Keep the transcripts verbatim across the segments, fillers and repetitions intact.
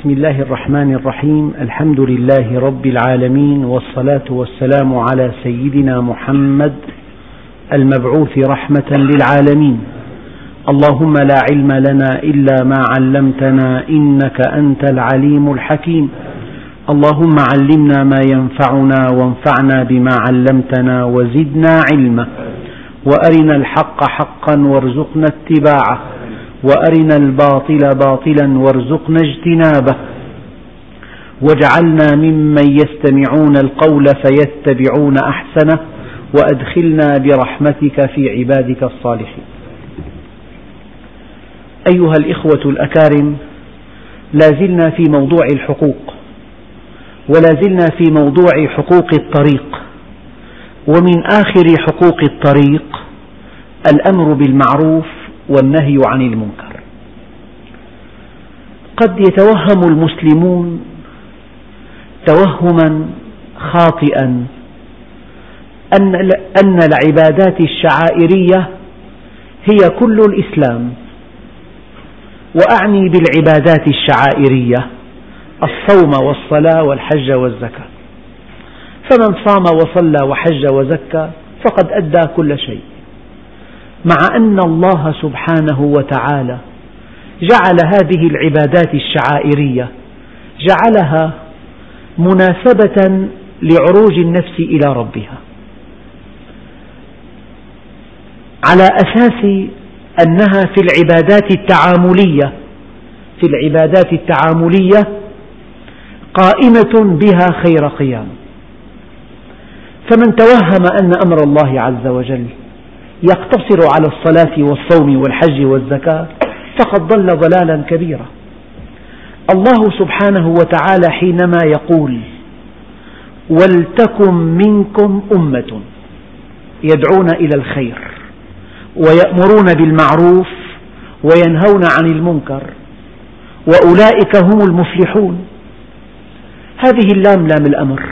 بسم الله الرحمن الرحيم. الحمد لله رب العالمين، والصلاة والسلام على سيدنا محمد المبعوث رحمة للعالمين. اللهم لا علم لنا إلا ما علمتنا إنك أنت العليم الحكيم. اللهم علمنا ما ينفعنا وانفعنا بما علمتنا وزدنا علما، وأرنا الحق حقا وارزقنا اتباعه، وأرنا الباطل باطلا وارزقنا اجتنابه، واجعلنا ممن يستمعون القول فيتبعون أحسنه، وأدخلنا برحمتك في عبادك الصالحين. أيها الإخوة الأكارم، لا زلنا في موضوع الحقوق، ولا زلنا في موضوع حقوق الطريق. ومن آخر حقوق الطريق الأمر بالمعروف والنهي عن المنكر. قد يتوهم المسلمون توهما خاطئا أن العبادات الشعائرية هي كل الإسلام، وأعني بالعبادات الشعائرية الصوم والصلاة والحج والزكاة، فمن صام وصلى وحج وزكى فقد أدى كل شيء، مع أن الله سبحانه وتعالى جعل هذه العبادات الشعائرية جعلها مناسبة لعروج النفس إلى ربها، على أساس أنها في العبادات التعاملية في العبادات التعاملية قائمة بها خير قيام. فمن توهم أن أمر الله عز وجل يقتصر على الصلاة والصوم والحج والزكاة فقد ضل ضلالا كبيرا. الله سبحانه وتعالى حينما يقول: ولتكن منكم أمة يدعون إلى الخير ويأمرون بالمعروف وينهون عن المنكر وأولئك هم المفلحون، هذه اللام لام الأمر.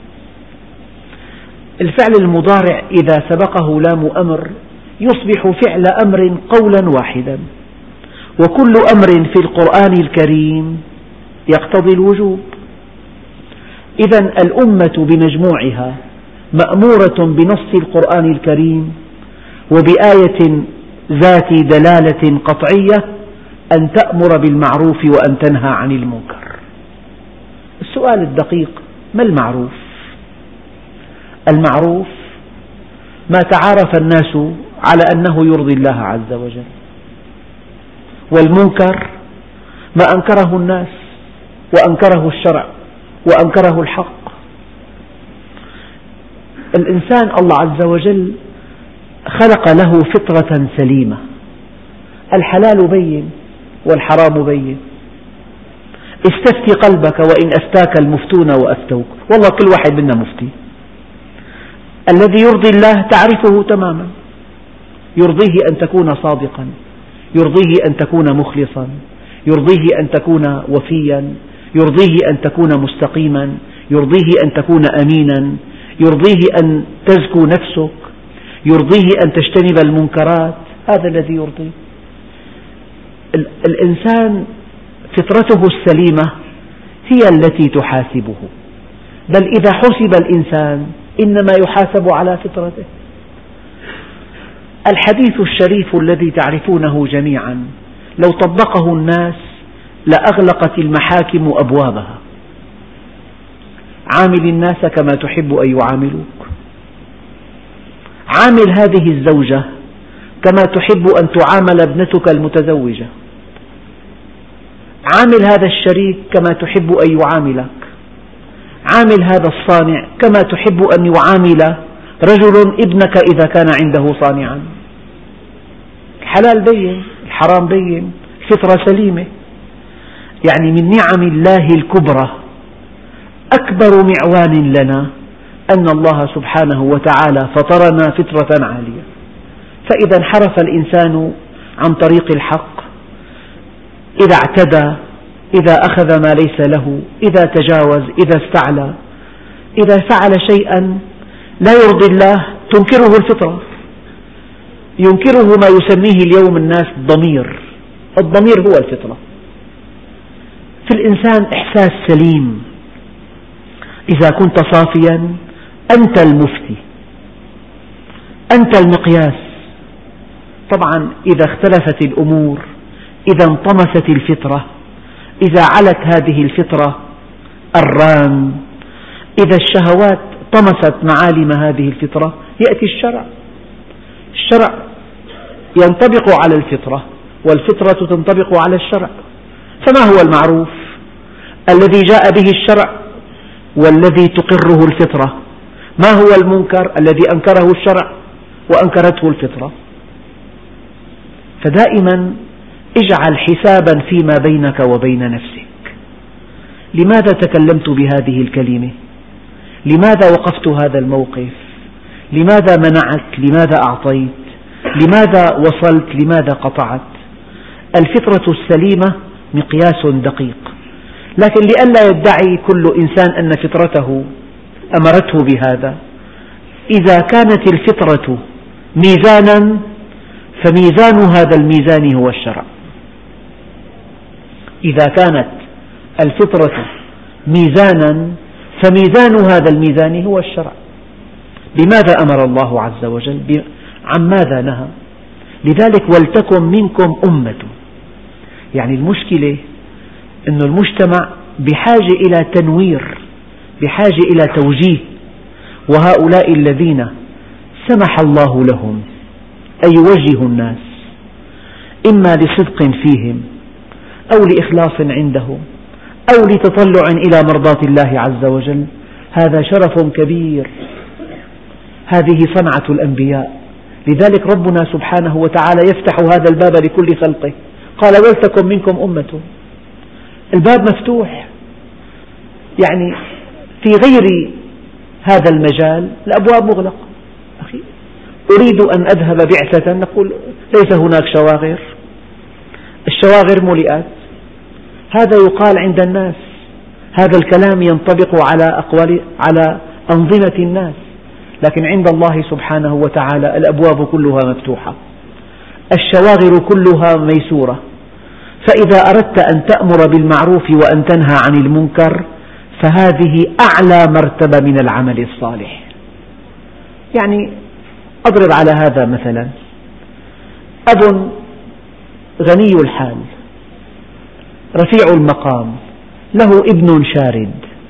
الفعل المضارع إذا سبقه لام أمر يصبح فعل أمر قولا واحدا، وكل أمر في القرآن الكريم يقتضي الوجوب. إذن الأمة بمجموعها مأمورة بنص القرآن الكريم وبآية ذات دلالة قطعية أن تأمر بالمعروف وأن تنهى عن المنكر. السؤال الدقيق: ما المعروف؟ المعروف ما تعارف الناس على أنه يرضي الله عز وجل، والمنكر ما أنكره الناس وأنكره الشرع وأنكره الحق. الإنسان الله عز وجل خلق له فطرة سليمة، الحلال بين والحرام بين. استفتي قلبك وإن أفتاك المفتون وأفتوك، والله كل واحد منا مفتي. الذي يرضي الله تعرفه تماما، يرضيه أن تكون صادقا، يرضيه أن تكون مخلصا، يرضيه أن تكون وفيا، يرضيه أن تكون مستقيما، يرضيه أن تكون أمينا، يرضيه أن تزكو نفسك، يرضيه أن تجتنب المنكرات. هذا الذي يرضيه. الإنسان فطرته السليمة هي التي تحاسبه، بل إذا حسب الإنسان إنما يحاسب على فطرته. الحديث الشريف الذي تعرفونه جميعا لو طبقه الناس لأغلقت المحاكم أبوابها: عامل الناس كما تحب أن يعاملوك. عامل هذه الزوجة كما تحب أن تعامل ابنتك المتزوجة. عامل هذا الشريك كما تحب أن يعاملك. عامل هذا الصانع كما تحب أن يعامل رجل ابنك إذا كان عنده صانعا. الحلال بين، الحرام بين، الفطرة سليمة. يعني من نعم الله الكبرى أكبر معوان لنا أن الله سبحانه وتعالى فطرنا فطرة عالية، فإذا انحرف الإنسان عن طريق الحق، إذا اعتدى، إذا أخذ ما ليس له، إذا تجاوز، إذا استعلى، إذا فعل شيئا لا يرضي الله تنكره الفطرة، ينكره ما يسميه اليوم الناس الضمير. الضمير هو الفطرة. في الإنسان إحساس سليم. إذا كنت صافيا أنت المفتي، أنت المقياس. طبعا إذا اختلفت الأمور، إذا انطمست الفطرة، إذا علت هذه الفطرة الران، إذا الشهوات طمست معالم هذه الفطرة، يأتي الشرع. الشرع ينطبق على الفطرة، والفطرة تنطبق على الشرع. فما هو المعروف الذي جاء به الشرع والذي تقره الفطرة؟ ما هو المنكر الذي أنكره الشرع وأنكرته الفطرة؟ فدائما اجعل حسابا فيما بينك وبين نفسك. لماذا تكلمت بهذه الكلمة؟ لماذا وقفت هذا الموقف؟ لماذا منعت؟ لماذا أعطيت؟ لماذا وصلت؟ لماذا قطعت؟ الفطرة السليمة مقياس دقيق، لكن لئلا يدعي كل إنسان أن فطرته أمرته بهذا. إذا كانت الفطرة ميزانا فميزان هذا الميزان هو الشرع. إذا كانت الفطرة ميزانا فميزان هذا الميزان هو الشرع. بماذا أمر الله عز وجل؟ عن ماذا نهى؟ لذلك ولتكن منكم أمة. يعني المشكلة أن المجتمع بحاجة إلى تنوير، بحاجة إلى توجيه، وهؤلاء الذين سمح الله لهم أن يوجهوا الناس إما لصدق فيهم أو لإخلاص عندهم أو لتطلع إلى مرضاة الله عز وجل، هذا شرف كبير، هذه صنعة الأنبياء. لذلك ربنا سبحانه وتعالى يفتح هذا الباب لكل خلقه، قال ولتكن منكم أمة. الباب مفتوح، يعني في غير هذا المجال الأبواب مغلقة. أخي أريد أن أذهب بعثة، نقول ليس هناك شواغر، الشواغر ملئت. هذا يقال عند الناس، هذا الكلام ينطبق على أقوال على أنظمة الناس، لكن عند الله سبحانه وتعالى الأبواب كلها مفتوحة، الشواغر كلها ميسورة. فإذا أردت أن تأمر بالمعروف وأن تنهى عن المنكر فهذه أعلى مرتبة من العمل الصالح. يعني أضرب على هذا مثلا، أب غني الحال رفيع المقام له ابن شارد،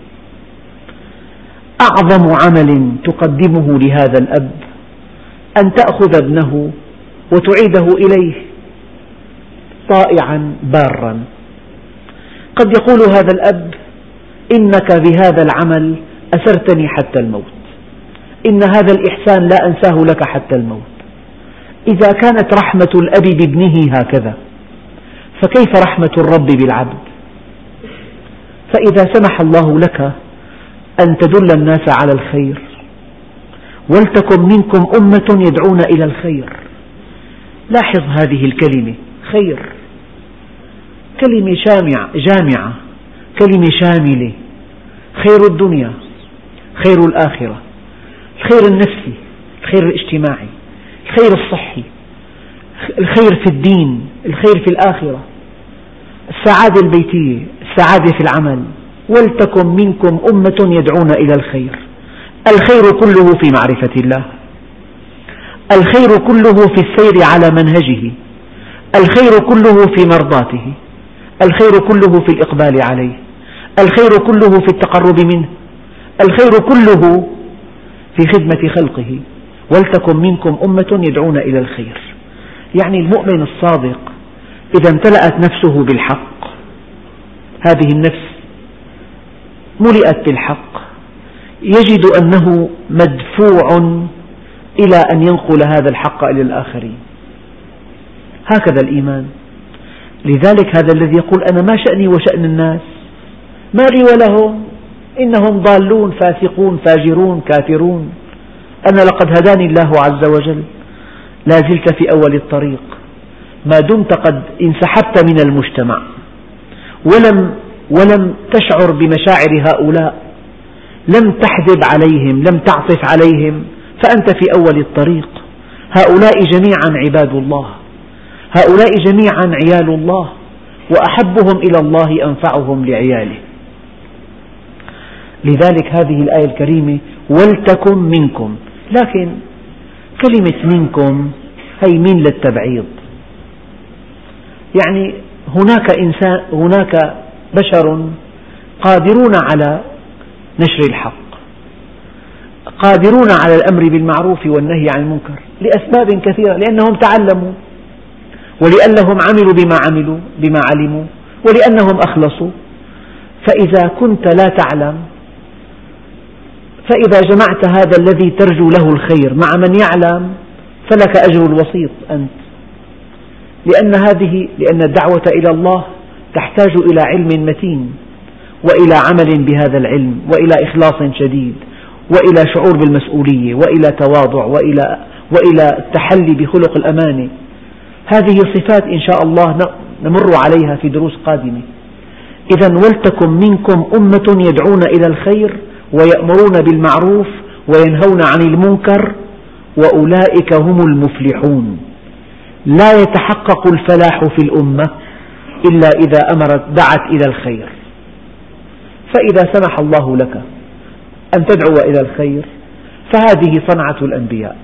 أعظم عمل تقدمه لهذا الأب أن تأخذ ابنه وتعيده إليه طائعا بارا. قد يقول هذا الأب إنك بهذا العمل أسرتني حتى الموت، إن هذا الإحسان لا أنساه لك حتى الموت. إذا كانت رحمة الأب بابنه هكذا فكيف رحمة الرب بالعبد؟ فإذا سمح الله لك أن تدل الناس على الخير، ولتكن منكم أمة يدعون إلى الخير. لاحظ هذه الكلمة خير، كلمة جامعة, جامعة كلمة شاملة، خير الدنيا، خير الآخرة، الخير النفسي، الخير الاجتماعي، الخير الصحي، الخير في الدين، الخير في الآخرة، السعادة البيتية، السعادة في العمل. ولتكن منكم أمة يدعون إلى الخير. الخير كله في معرفة الله، الخير كله في السير على منهجه، الخير كله في مرضاته، الخير كله في الإقبال عليه، الخير كله في التقرب منه، الخير كله في خدمة خلقه. ولتكن منكم أمة يدعون إلى الخير. يعني المؤمن الصادق إذا امتلأت نفسه بالحق، هذه النفس ملئت بالحق، يجد أنه مدفوع إلى أن ينقل هذا الحق إلى الآخرين. هكذا الإيمان. لذلك هذا الذي يقول أنا ما شأني وشأن الناس، ما لي ولهم، إنهم ضالون فاسقون فاجرون كافرون، أنا لقد هداني الله عز وجل. لا زلت في أول الطريق، ما دمت قد انسحبت من المجتمع ولم ولم تشعر بمشاعر هؤلاء، لم تحدب عليهم، لم تعطف عليهم، فأنت في أول الطريق. هؤلاء جميعا عباد الله، هؤلاء جميعا عيال الله، وأحبهم إلى الله أنفعهم لعياله. لذلك هذه الآية الكريمة ولتكن منكم، لكن كلمة منكم هي من للتبعيض، يعني هناك إنسان هناك بشر قادرون على نشر الحق، قادرون على الأمر بالمعروف والنهي عن المنكر لأسباب كثيرة، لأنهم تعلموا، ولأنهم عملوا بما عملوا بما علموا، ولأنهم أخلصوا. فإذا كنت لا تعلم، فإذا جمعت هذا الذي ترجو له الخير مع من يعلم فلك أجر الوسيط أنت، لأن هذه لأن الدعوة إلى الله تحتاج إلى علم متين، وإلى عمل بهذا العلم، وإلى إخلاص شديد، وإلى شعور بالمسؤولية، وإلى تواضع، وإلى وإلى التحلي بخلق الأمانة. هذه صفات إن شاء الله نمر عليها في دروس قادمة. إذا ولتكن منكم أمة يدعون إلى الخير ويأمرون بالمعروف وينهون عن المنكر وأولئك هم المفلحون. لا يتحقق الفلاح في الأمة إلا إذا أمرت دعت إلى الخير. فإذا سمح الله لك أن تدعو إلى الخير فهذه صنعة الأنبياء.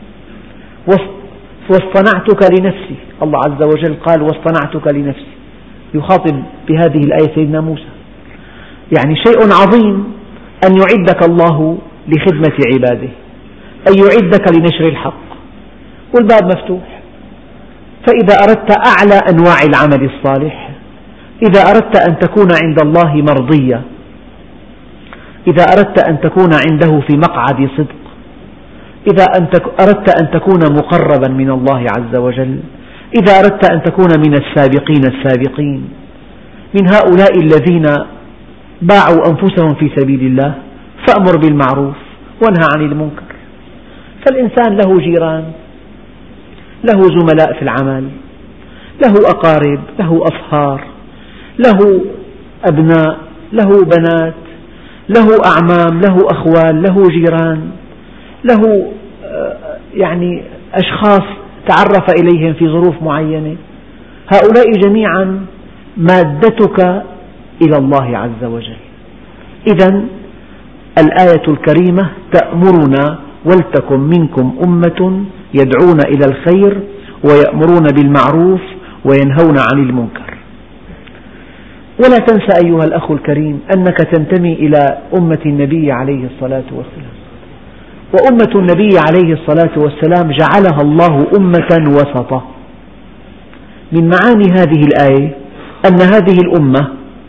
واصطنعتك لنفسي، الله عز وجل قال واصطنعتك لنفسي، يخاطب بهذه الآية سيدنا موسى. يعني شيء عظيم أن يعدك الله لخدمة عباده، أن يعدك لنشر الحق، والباب مفتوح. فإذا أردت أعلى أنواع العمل الصالح، إذا أردت أن تكون عند الله مرضيا، إذا أردت أن تكون عنده في مقعد صدق، إذا أردت أن تكون مقربا من الله عز وجل، إذا أردت أن تكون من السابقين السابقين، من هؤلاء الذين باعوا أنفسهم في سبيل الله، فأمر بالمعروف وانهى عن المنكر. فالإنسان له جيران، له زملاء في العمل، له أقارب، له أصهار، له أبناء، له بنات، له أعمام، له أخوال، له جيران، له يعني أشخاص تعرف إليهم في ظروف معينة. هؤلاء جميعا مادتك إلى الله عز وجل. إذن الآية الكريمة تأمرنا ولتكن منكم أمة يدعون إلى الخير ويأمرون بالمعروف وينهون عن المنكر. ولا تنسى أيها الأخ الكريم أنك تنتمي إلى أمة النبي عليه الصلاة والسلام، وأمة النبي عليه الصلاة والسلام جعلها الله أمة وسطا. من معاني هذه الآية أن هذه الأمة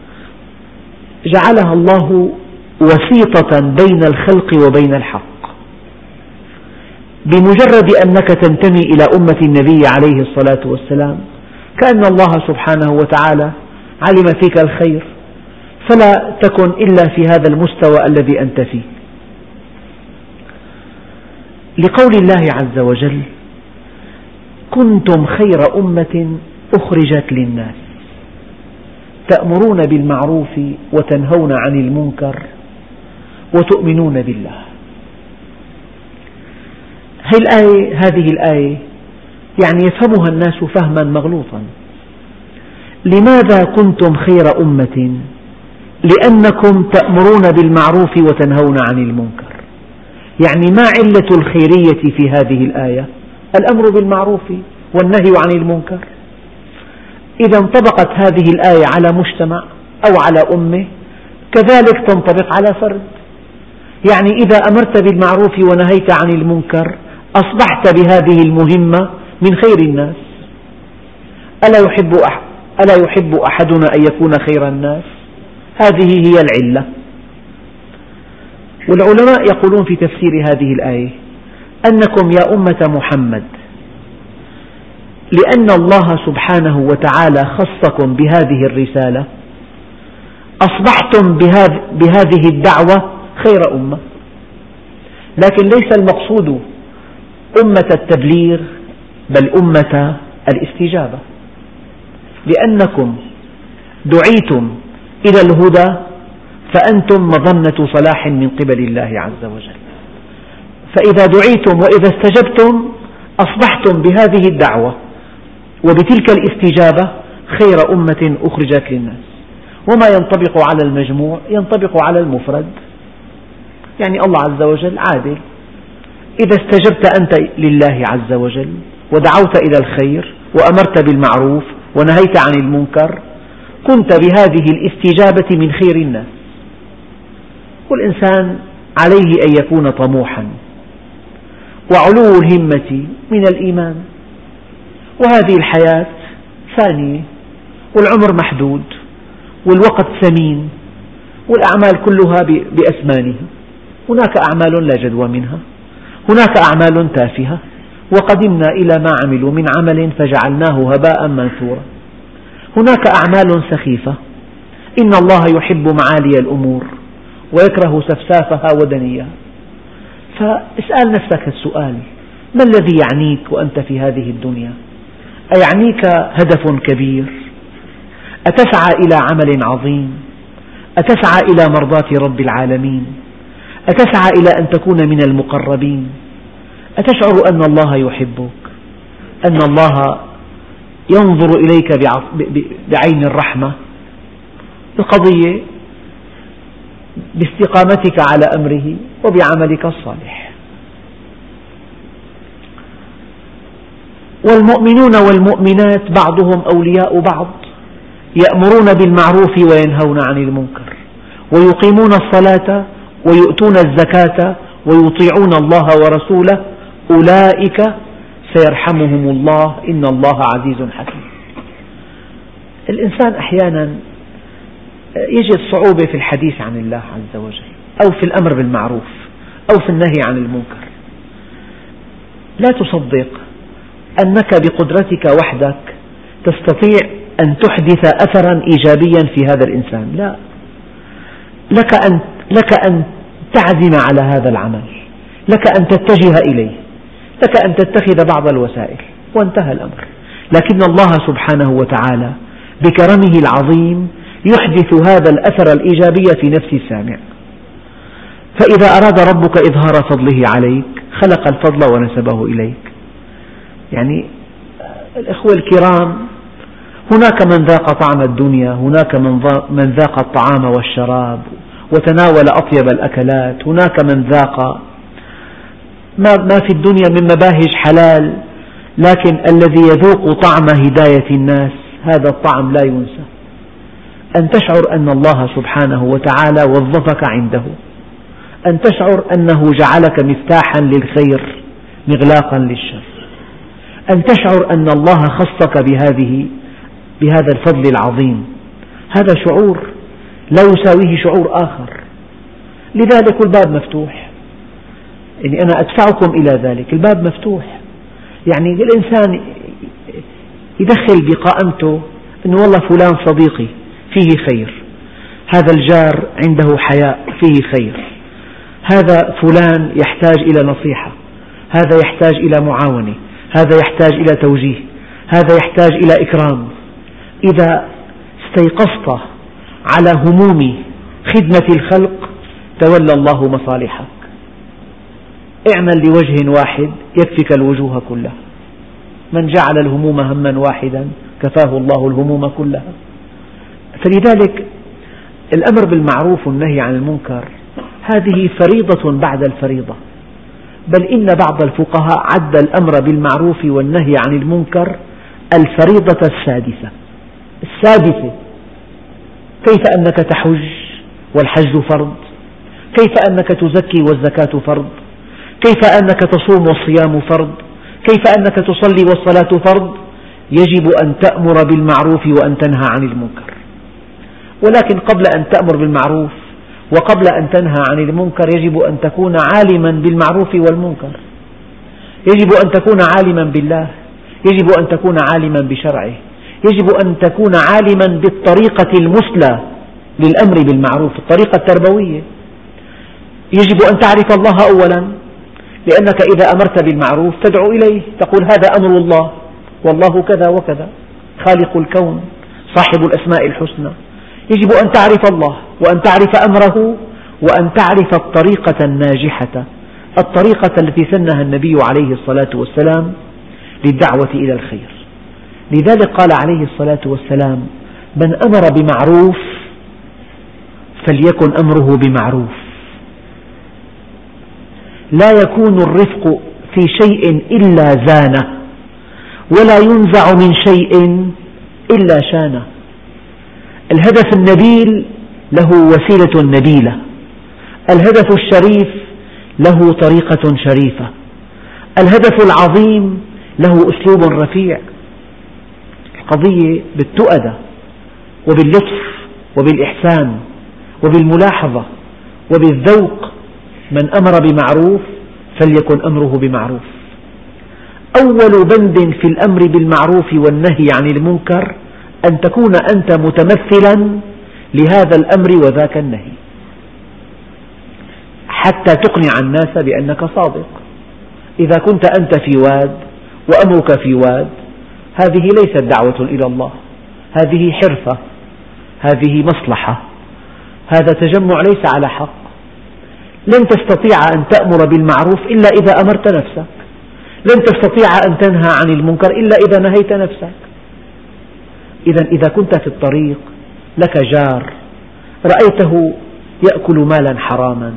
جعلها الله وسيطة بين الخلق وبين الحق. بمجرد أنك تنتمي إلى أمة النبي عليه الصلاة والسلام كأن الله سبحانه وتعالى علم فيك الخير، فلا تكن إلا في هذا المستوى الذي أنت فيه. لقول الله عز وجل كنتم خير أمة أخرجت للناس تأمرون بالمعروف وتنهون عن المنكر وتؤمنون بالله. هذه الآية, هذه الآية يعني يفهمها الناس فهما مغلوطا. لماذا كنتم خير أمة؟ لأنكم تأمرون بالمعروف وتنهون عن المنكر. يعني ما علة الخيرية في هذه الآية؟ الأمر بالمعروف والنهي عن المنكر. إذا انطبقت هذه الآية على مجتمع أو على أمة كذلك تنطبق على فرد. يعني إذا أمرت بالمعروف ونهيت عن المنكر أصبحت بهذه المهمة من خير الناس. ألا يحب أح ألا يحب أحدنا أن يكون خير الناس؟ هذه هي العلة. والعلماء يقولون في تفسير هذه الآية أنكم يا أمة محمد لأن الله سبحانه وتعالى خصكم بهذه الرسالة أصبحتم بهذه الدعوة خير أمة. لكن ليس المقصود أمة التبليغ بل أمة الاستجابة، لأنكم دعيتم إلى الهدى فأنتم مظنة صلاح من قبل الله عز وجل. فإذا دعيتم وإذا استجبتم أصبحتم بهذه الدعوة وبتلك الاستجابة خير أمة أخرجت للناس. وما ينطبق على المجموع ينطبق على المفرد، يعني الله عز وجل عادل. إذا استجبت أنت لله عز وجل ودعوت إلى الخير وأمرت بالمعروف ونهيت عن المنكر، كنت بهذه الاستجابة من خير الناس. والإنسان عليه أن يكون طموحا، وعلو الهمة من الإيمان. وهذه الحياة ثانية، والعمر محدود، والوقت ثمين، والأعمال كلها بأثمانها. هناك أعمال لا جدوى منها، هناك أعمال تافهة، وقدمنا إلى ما عملوا من عمل فجعلناه هباء منثورا. هناك أعمال سخيفة، إن الله يحب معالي الأمور ويكره سفسافها ودنيها. فاسأل نفسك السؤال: ما الذي يعنيك وأنت في هذه الدنيا؟ أيعنيك هدف كبير؟ أتسعى إلى عمل عظيم؟ أتسعى إلى مرضاة رب العالمين؟ أتسعى إلى أن تكون من المقربين؟ أتشعر أن الله يحبك، أن الله ينظر إليك بعين الرحمة؟ القضية باستقامتك على أمره وبعملك الصالح. والمؤمنون والمؤمنات بعضهم أولياء بعض، يأمرون بالمعروف وينهون عن المنكر، ويقيمون الصلاة ويؤتون الزكاة ويطيعون الله ورسوله، أولئك سيرحمهم الله إن الله عزيز حكيم. الإنسان أحيانا يجد صعوبة في الحديث عن الله عز وجل، أو في الأمر بالمعروف، أو في النهي عن المنكر. لا تصدق أنك بقدرتك وحدك تستطيع أن تحدث أثرا إيجابيا في هذا الإنسان، لا، لك أن, لك أن تعزم على هذا العمل، لك أن تتجه إليه، لك أن تتخذ بعض الوسائل، وانتهى الأمر. لكن الله سبحانه وتعالى بكرمه العظيم يحدث هذا الأثر الإيجابي في نفس السامع. فإذا أراد ربك إظهار فضله عليك خلق الفضل ونسبه إليك. يعني الإخوة الكرام، هناك من ذاق طعم الدنيا، هناك من ذاق الطعام والشراب وتناول أطيب الأكلات، هناك من ذاق ما في الدنيا من مباهج حلال، لكن الذي يذوق طعم هداية الناس هذا الطعم لا ينسى. أن تشعر أن الله سبحانه وتعالى وظفك عنده، أن تشعر أنه جعلك مفتاحا للخير مغلاقا للشر، أن تشعر أن الله خصك بهذه بهذا الفضل العظيم. هذا شعور لا يساويه شعور آخر. لذلك الباب مفتوح، يعني أنا أدفعكم إلى ذلك، الباب مفتوح. يعني الإنسان يدخل بقائمته أنه والله فلان صديقي فيه خير، هذا الجار عنده حياء فيه خير، هذا فلان يحتاج إلى نصيحة، هذا يحتاج إلى معاونة، هذا يحتاج إلى توجيه، هذا يحتاج إلى إكرام. إذا استيقظت على هموم خدمة الخلق تولى الله مصالحك. اعمل لوجه واحد يكفك الوجوه كلها. من جعل الهموم هما واحدا كفاه الله الهموم كلها. فلذلك الأمر بالمعروف والنهي عن المنكر هذه فريضة بعد الفريضة، بل إن بعض الفقهاء عد الأمر بالمعروف والنهي عن المنكر الفريضة السادسة. السادسة، كيف أنك تحج والحج فرض، كيف أنك تزكي والزكاة فرض، كيف أنك تصوم والصيام فرض، كيف أنك تصلي والصلاة فرض. يجب أن تأمر بالمعروف وأن تنهى عن المنكر. ولكن قبل أن تأمر بالمعروف وقبل أن تنهى عن المنكر يجب أن تكون عالما بالمعروف والمنكر، يجب أن تكون عالما بالله، يجب أن تكون عالما بشرعه، يجب أن تكون عالما بالطريقة المثلى للأمر بالمعروف، الطريقة التربوية. يجب أن تعرف الله أولا، لأنك إذا أمرت بالمعروف تدعو إليه، تقول هذا أمر الله والله كذا وكذا، خالق الكون صاحب الأسماء الحسنى. يجب أن تعرف الله وأن تعرف أمره وأن تعرف الطريقة الناجحة، الطريقة التي سنها النبي عليه الصلاة والسلام للدعوة إلى الخير. لذلك قال عليه الصلاة والسلام: من أمر بمعروف فليكن أمره بمعروف. لا يكون الرفق في شيء إلا زانه، ولا ينزع من شيء إلا شانه. الهدف النبيل له وسيلة نبيلة، الهدف الشريف له طريقة شريفة، الهدف العظيم له أسلوب رفيع. القضية بالتؤدة وباللطف وبالإحسان وبالملاحظة وبالذوق. من أمر بمعروف فليكن أمره بمعروف. أول بند في الأمر بالمعروف والنهي عن المنكر أن تكون أنت متمثلا لهذا الأمر وذاك النهي، حتى تقنع الناس بأنك صادق. إذا كنت أنت في واد وأمرك في واد، هذه ليست دعوة إلى الله، هذه حرفة، هذه مصلحة، هذا تجمع ليس على حق. لن تستطيع أن تأمر بالمعروف إلا إذا أمرت نفسك، لن تستطيع أن تنهى عن المنكر إلا إذا نهيت نفسك. إذا إذا كنت في الطريق لك جار رأيته يأكل مالا حراما،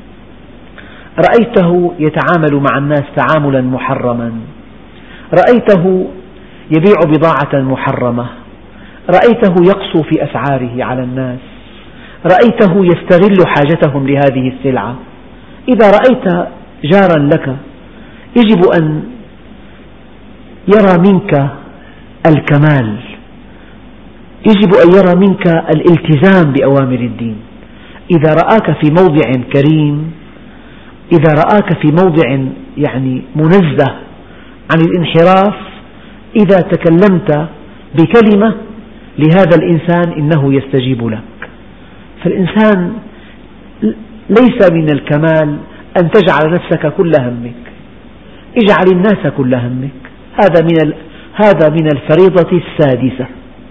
رأيته يتعامل مع الناس تعاملا محرما، رأيته يبيع بضاعة محرمة، رأيته يقسو في أسعاره على الناس، رأيته يستغل حاجتهم لهذه السلعة، إذا رأيت جارا لك يجب أن يرى منك الكمال، يجب أن يرى منك الالتزام بأوامر الدين. إذا رآك في موضع كريم، إذا رآك في موضع يعني منزه عن الانحراف، إذا تكلمت بكلمة لهذا الإنسان إنه يستجيب لك. فالإنسان ليس من الكمال أن تجعل نفسك كل همك، اجعل الناس كل همك. هذا من هذا من الفريضة السادسة.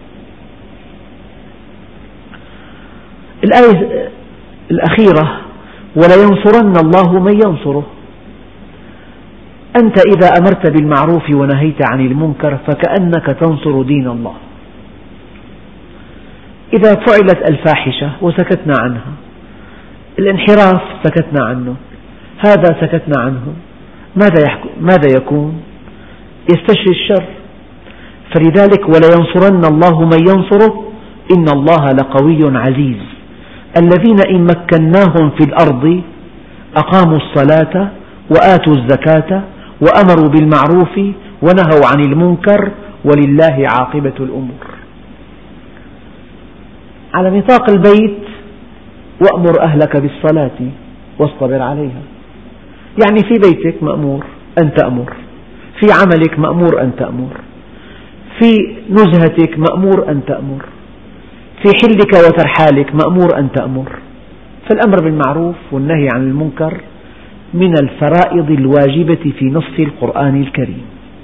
الآية الأخيرة: ولينصرن الله من ينصره. أنت إذا أمرت بالمعروف ونهيت عن المنكر فكأنك تنصر دين الله. إذا فعلت الفاحشة وسكتنا عنها، الانحراف سكتنا عنه، هذا سكتنا عنه، ماذا ماذا يكون؟ يستشري الشر. فلذلك ولينصرن الله من ينصره إن الله لقوي عزيز. الذين إن مكناهم في الأرض أقاموا الصلاة وآتوا الزكاة وأمروا بالمعروف ونهوا عن المنكر ولله عاقبة الأمور. على نطاق البيت: وأمر أهلك بالصلاة واصطبر عليها. يعني في بيتك مأمور أن تأمر، في عملك مأمور أن تأمر، في نزهتك مأمور أن تأمر، في حلك وترحالك مأمور أن تأمر. فالأمر بالمعروف والنهي عن المنكر من الفرائض الواجبة في نص القرآن الكريم.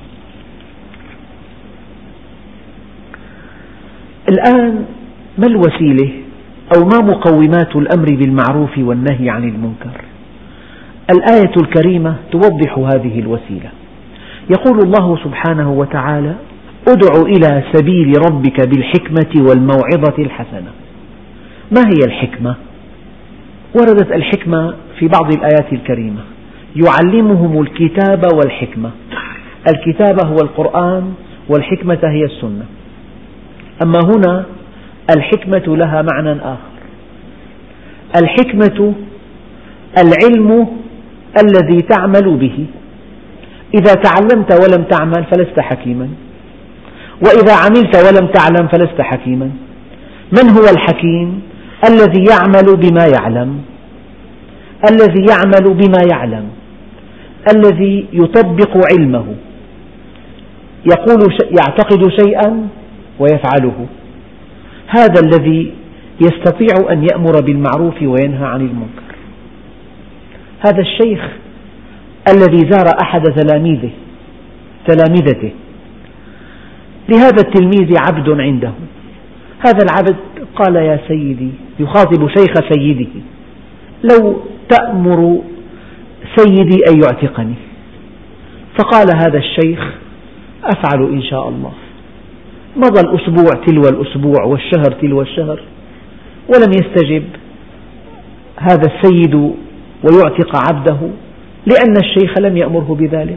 الآن ما الوسيلة أو ما مقومات الأمر بالمعروف والنهي عن المنكر؟ الآية الكريمة توضح هذه الوسيلة. يقول الله سبحانه وتعالى: ادع إلى سبيل ربك بالحكمة والموعظة الحسنة. ما هي الحكمة؟ وردت الحكمة في بعض الآيات الكريمة: يعلمهم الكتاب والحكمة. الكتاب هو القرآن والحكمة هي السنة. أما هنا الحكمة لها معنى آخر. الحكمة العلم الذي تعمل به. إذا تعلمت ولم تعمل فلست حكيما، وإذا عملت ولم تعلم فلست حكيما. من هو الحكيم؟ الذي يعمل بما يعلم، الذي يعمل بما يعلم، الذي يطبق علمه، يقول يعتقد شيئا ويفعله. هذا الذي يستطيع أن يأمر بالمعروف وينهى عن المنكر. هذا الشيخ الذي زار أحد تلاميذه تلامذته، لهذا التلميذ عبد عنده. هذا العبد قال: يا سيدي، يخاطب شيخ سيده: لو تأمر سيدي أن يعتقني. فقال هذا الشيخ: أفعل إن شاء الله. مضى الأسبوع تلو الأسبوع والشهر تلو الشهر ولم يستجب هذا السيد ويعتق عبده، لأن الشيخ لم يأمره بذلك.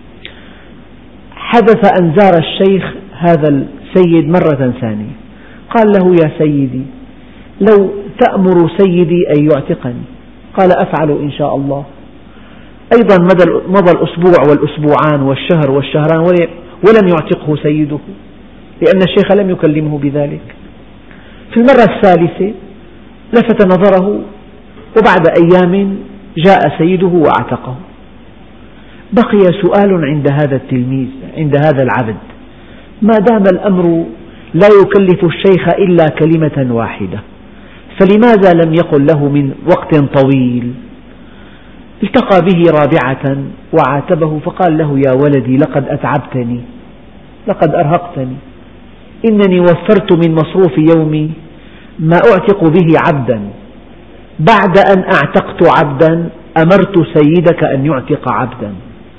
حدث أن زار الشيخ هذا السيد مرة ثانية، قال له: يا سيدي، لو تأمر سيدي أن يعتقني. قال: أفعل إن شاء الله. أيضا مضى الأسبوع والأسبوعان والشهر والشهران ولم يعتقه سيده، لأن الشيخ لم يكلمه بذلك. في المرة الثالثة لفت نظره، وبعد أيام جاء سيده وأعتقه. بقي سؤال عند هذا التلميذ، عند هذا العبد: ما دام الأمر لا يكلف الشيخ إلا كلمة واحدة، فلماذا لم يقل له من وقت طويل؟ التقى به رابعة وعاتبه فقال له: يا ولدي، لقد أتعبتني، لقد أرهقتني، إنني وفرت من مصروف يومي ما أعتق به عبدا، بعد أن أعتقت عبدا أمرت سيدك أن يعتق عبدا.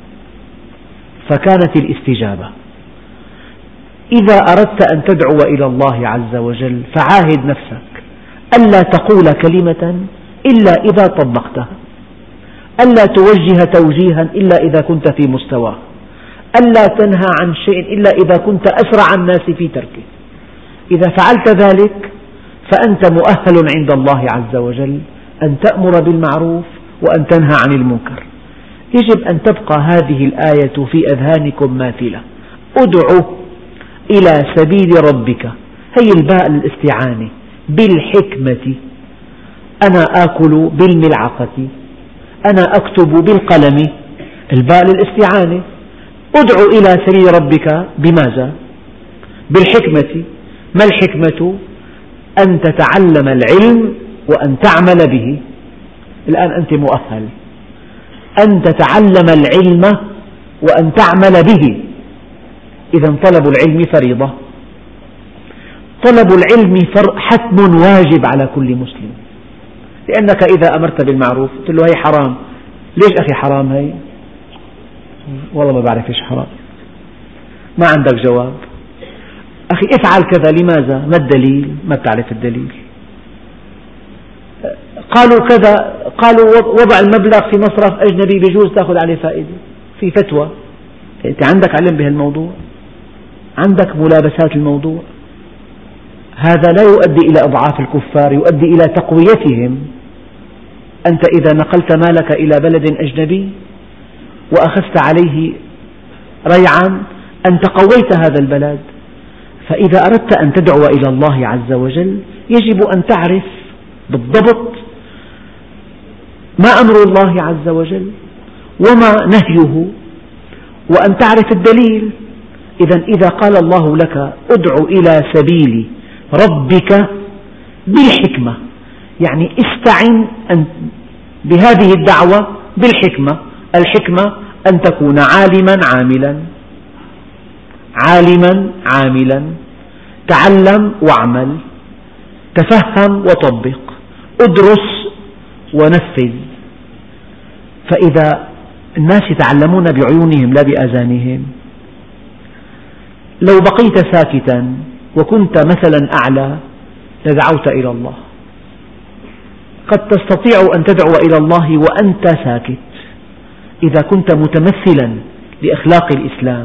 فكانت الاستجابة. إذا أردت أن تدعو إلى الله عز وجل فعاهد نفسك ألا تقول كلمة إلا إذا طبقتها، ألا توجه توجيها إلا إذا كنت في مستواه، ألا تنهى عن شيء إلا إذا كنت أسرع الناس في تركه. إذا فعلت ذلك فأنت مؤهل عند الله عز وجل أن تأمر بالمعروف وأن تنهى عن المنكر. يجب أن تبقى هذه الآية في أذهانكم ماثلة: ادع إلى سبيل ربك، هي الباء الاستعانة، بالحكمة، أنا آكل بالملعقة، أنا أكتب بالقلم، الباء للاستعانة. ادع إلى سبيل ربك بماذا؟ بالحكمة. ما الحكمة؟ أن تتعلم العلم وأن تعمل به. الآن أنت مؤهل أن تتعلم العلم وأن تعمل به. إذا طلب العلم فريضة، طلب العلم حتم واجب على كل مسلم، لأنك إذا أمرت بالمعروف قلت له: هي حرام. ليش أخي حرام هي؟ والله ما بعرف إيش حرام. ما عندك جواب. أخي افعل كذا، لماذا؟ ما الدليل؟ ما بتعرف الدليل. قالوا كذا، قالوا وضع المبلغ في مصرف أجنبي بيجوز تأخذ عليه فائدة، في فتوى. أنت عندك علم بهالموضوع، عندك ملابسات الموضوع. هذا لا يؤدي إلى إضعاف الكفار، يؤدي إلى تقويتهم. أنت إذا نقلت مالك إلى بلد أجنبي وأخذت عليه ريعا أنت قويت هذا البلد. فإذا أردت أن تدعو إلى الله عز وجل يجب أن تعرف بالضبط ما أمر الله عز وجل وما نهيه، وأن تعرف الدليل. إذا إذا قال الله لك: ادع إلى سبيل ربك بالحكمة، يعني استعن بهذه الدعوة بالحكمة. الحكمة أن تكون عالما عاملا، عالما عاملا، تعلم واعمل، تفهم وطبق، ادرس ونفذ. فإذا الناس يتعلمون بعيونهم لا بآذانهم. لو بقيت ساكتا وكنت مثلا أعلى لدعوت إلى الله. قد تستطيع أن تدعو إلى الله وأنت ساكت إذا كنت متمثلا لأخلاق الإسلام،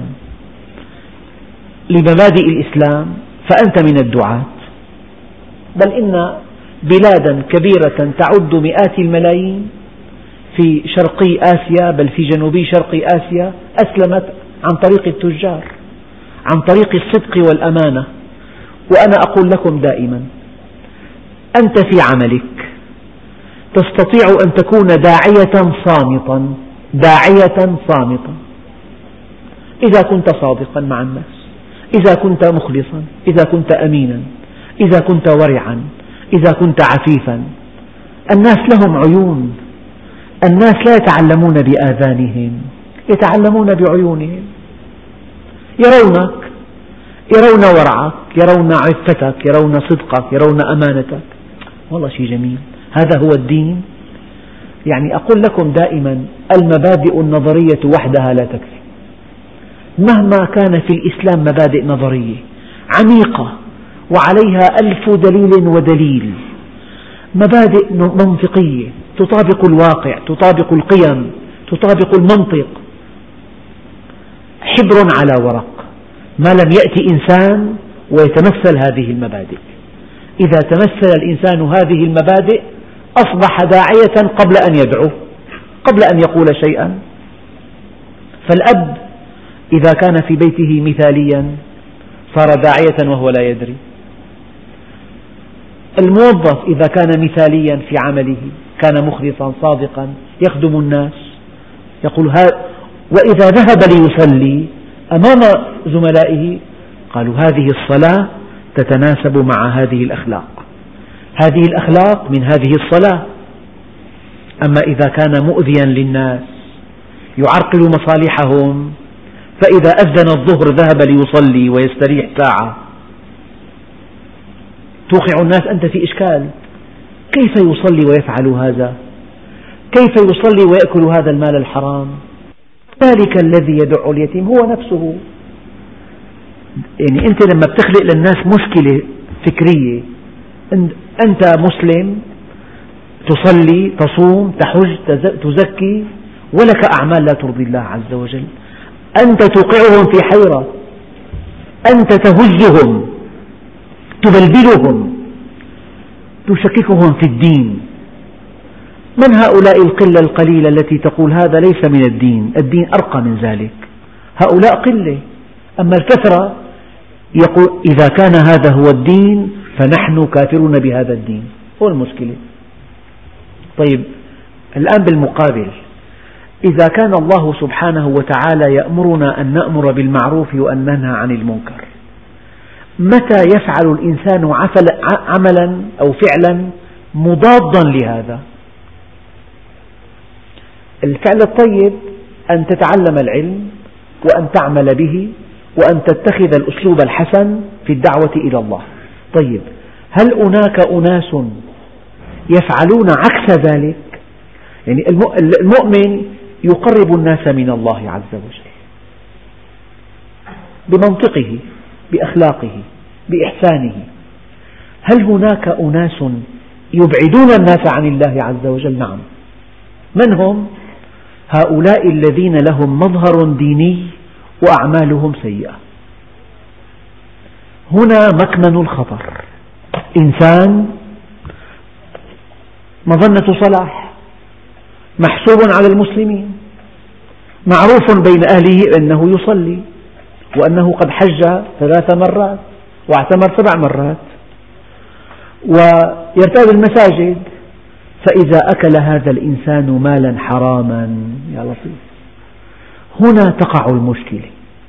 لمبادئ الإسلام، فأنت من الدعاة. بل إن بلادا كبيرة تعد مئات الملايين في شرقي آسيا، بل في جنوبي شرقي آسيا، أسلمت عن طريق التجار، عن طريق الصدق والأمانة. وأنا أقول لكم دائما: أنت في عملك تستطيع أن تكون داعية صامتا، داعية صامتا، إذا كنت صادقا مع الناس، إذا كنت مخلصا، إذا كنت أمينا، إذا كنت ورعا، إذا كنت عفيفا. الناس لهم عيون، الناس لا يتعلمون بآذانهم، يتعلمون بعيونهم. يرونك، يرون ورعك، يرون عفتك، يرون صدقك، يرون أمانتك. والله شيء جميل، هذا هو الدين. يعني أقول لكم دائما: المبادئ النظرية وحدها لا تكفي. مهما كان في الإسلام مبادئ نظرية، عميقة وعليها ألف دليل ودليل، مبادئ منطقية تطابق الواقع، تطابق القيم، تطابق المنطق، حبر على ورق، ما لم يأتي إنسان ويتمثل هذه المبادئ. إذا تمثل الإنسان هذه المبادئ أصبح داعية قبل أن يدعو، قبل أن يقول شيئا. فالأب إذا كان في بيته مثاليا صار داعية وهو لا يدري. الموظف إذا كان مثاليا في عمله كان مخلصا صادقا يخدم الناس، يقول هذا، وإذا ذهب ليصلي أمام زملائه قالوا هذه الصلاة تتناسب مع هذه الأخلاق، هذه الأخلاق من هذه الصلاة. أما إذا كان مؤذيا للناس يعرقل مصالحهم، فإذا أذن الظهر ذهب ليصلي ويستريح ساعة، توقع الناس أنت في إشكال، كيف يصلي ويفعل هذا؟ كيف يصلي ويأكل هذا المال الحرام؟ ذلك الذي يدع اليتيم هو نفسه. يعني أنت لما بتخلق للناس مشكلة فكرية، أنت مسلم تصلي تصوم تحج تزكي ولك أعمال لا ترضي الله عز وجل، أنت توقعهم في حيرة، أنت تهزهم تبلبلهم تشككهم في الدين. من هؤلاء القلة القليلة التي تقول هذا ليس من الدين، الدين أرقى من ذلك؟ هؤلاء قلة. أما الكثرة يقول إذا كان هذا هو الدين فنحن كافرون بهذا الدين، هو المشكلة. طيب الآن بالمقابل، إذا كان الله سبحانه وتعالى يأمرنا أن نأمر بالمعروف وأن ننهى عن المنكر، متى يفعل الإنسان عملا أو فعلا مضادا لهذا؟ الفعل الطيب أن تتعلم العلم وأن تعمل به وأن تتخذ الأسلوب الحسن في الدعوة إلى الله. طيب هل هناك أناس يفعلون عكس ذلك؟ يعني المؤمن يقرب الناس من الله عز وجل بمنطقه بأخلاقه بإحسانه. هل هناك أناس يبعدون الناس عن الله عز وجل؟ نعم. من هم؟ هؤلاء الذين لهم مظهر ديني وأعمالهم سيئة. هنا مكمن الخطر. إنسان مظنة صلاح محسوب على المسلمين، معروف بين أهله أنه يصلي وأنه قد حج ثلاث مرات واعتمر سبع مرات ويرتاد المساجد، فإذا أكل هذا الإنسان مالا حراما يا لطيف، هنا تقع المشكلة.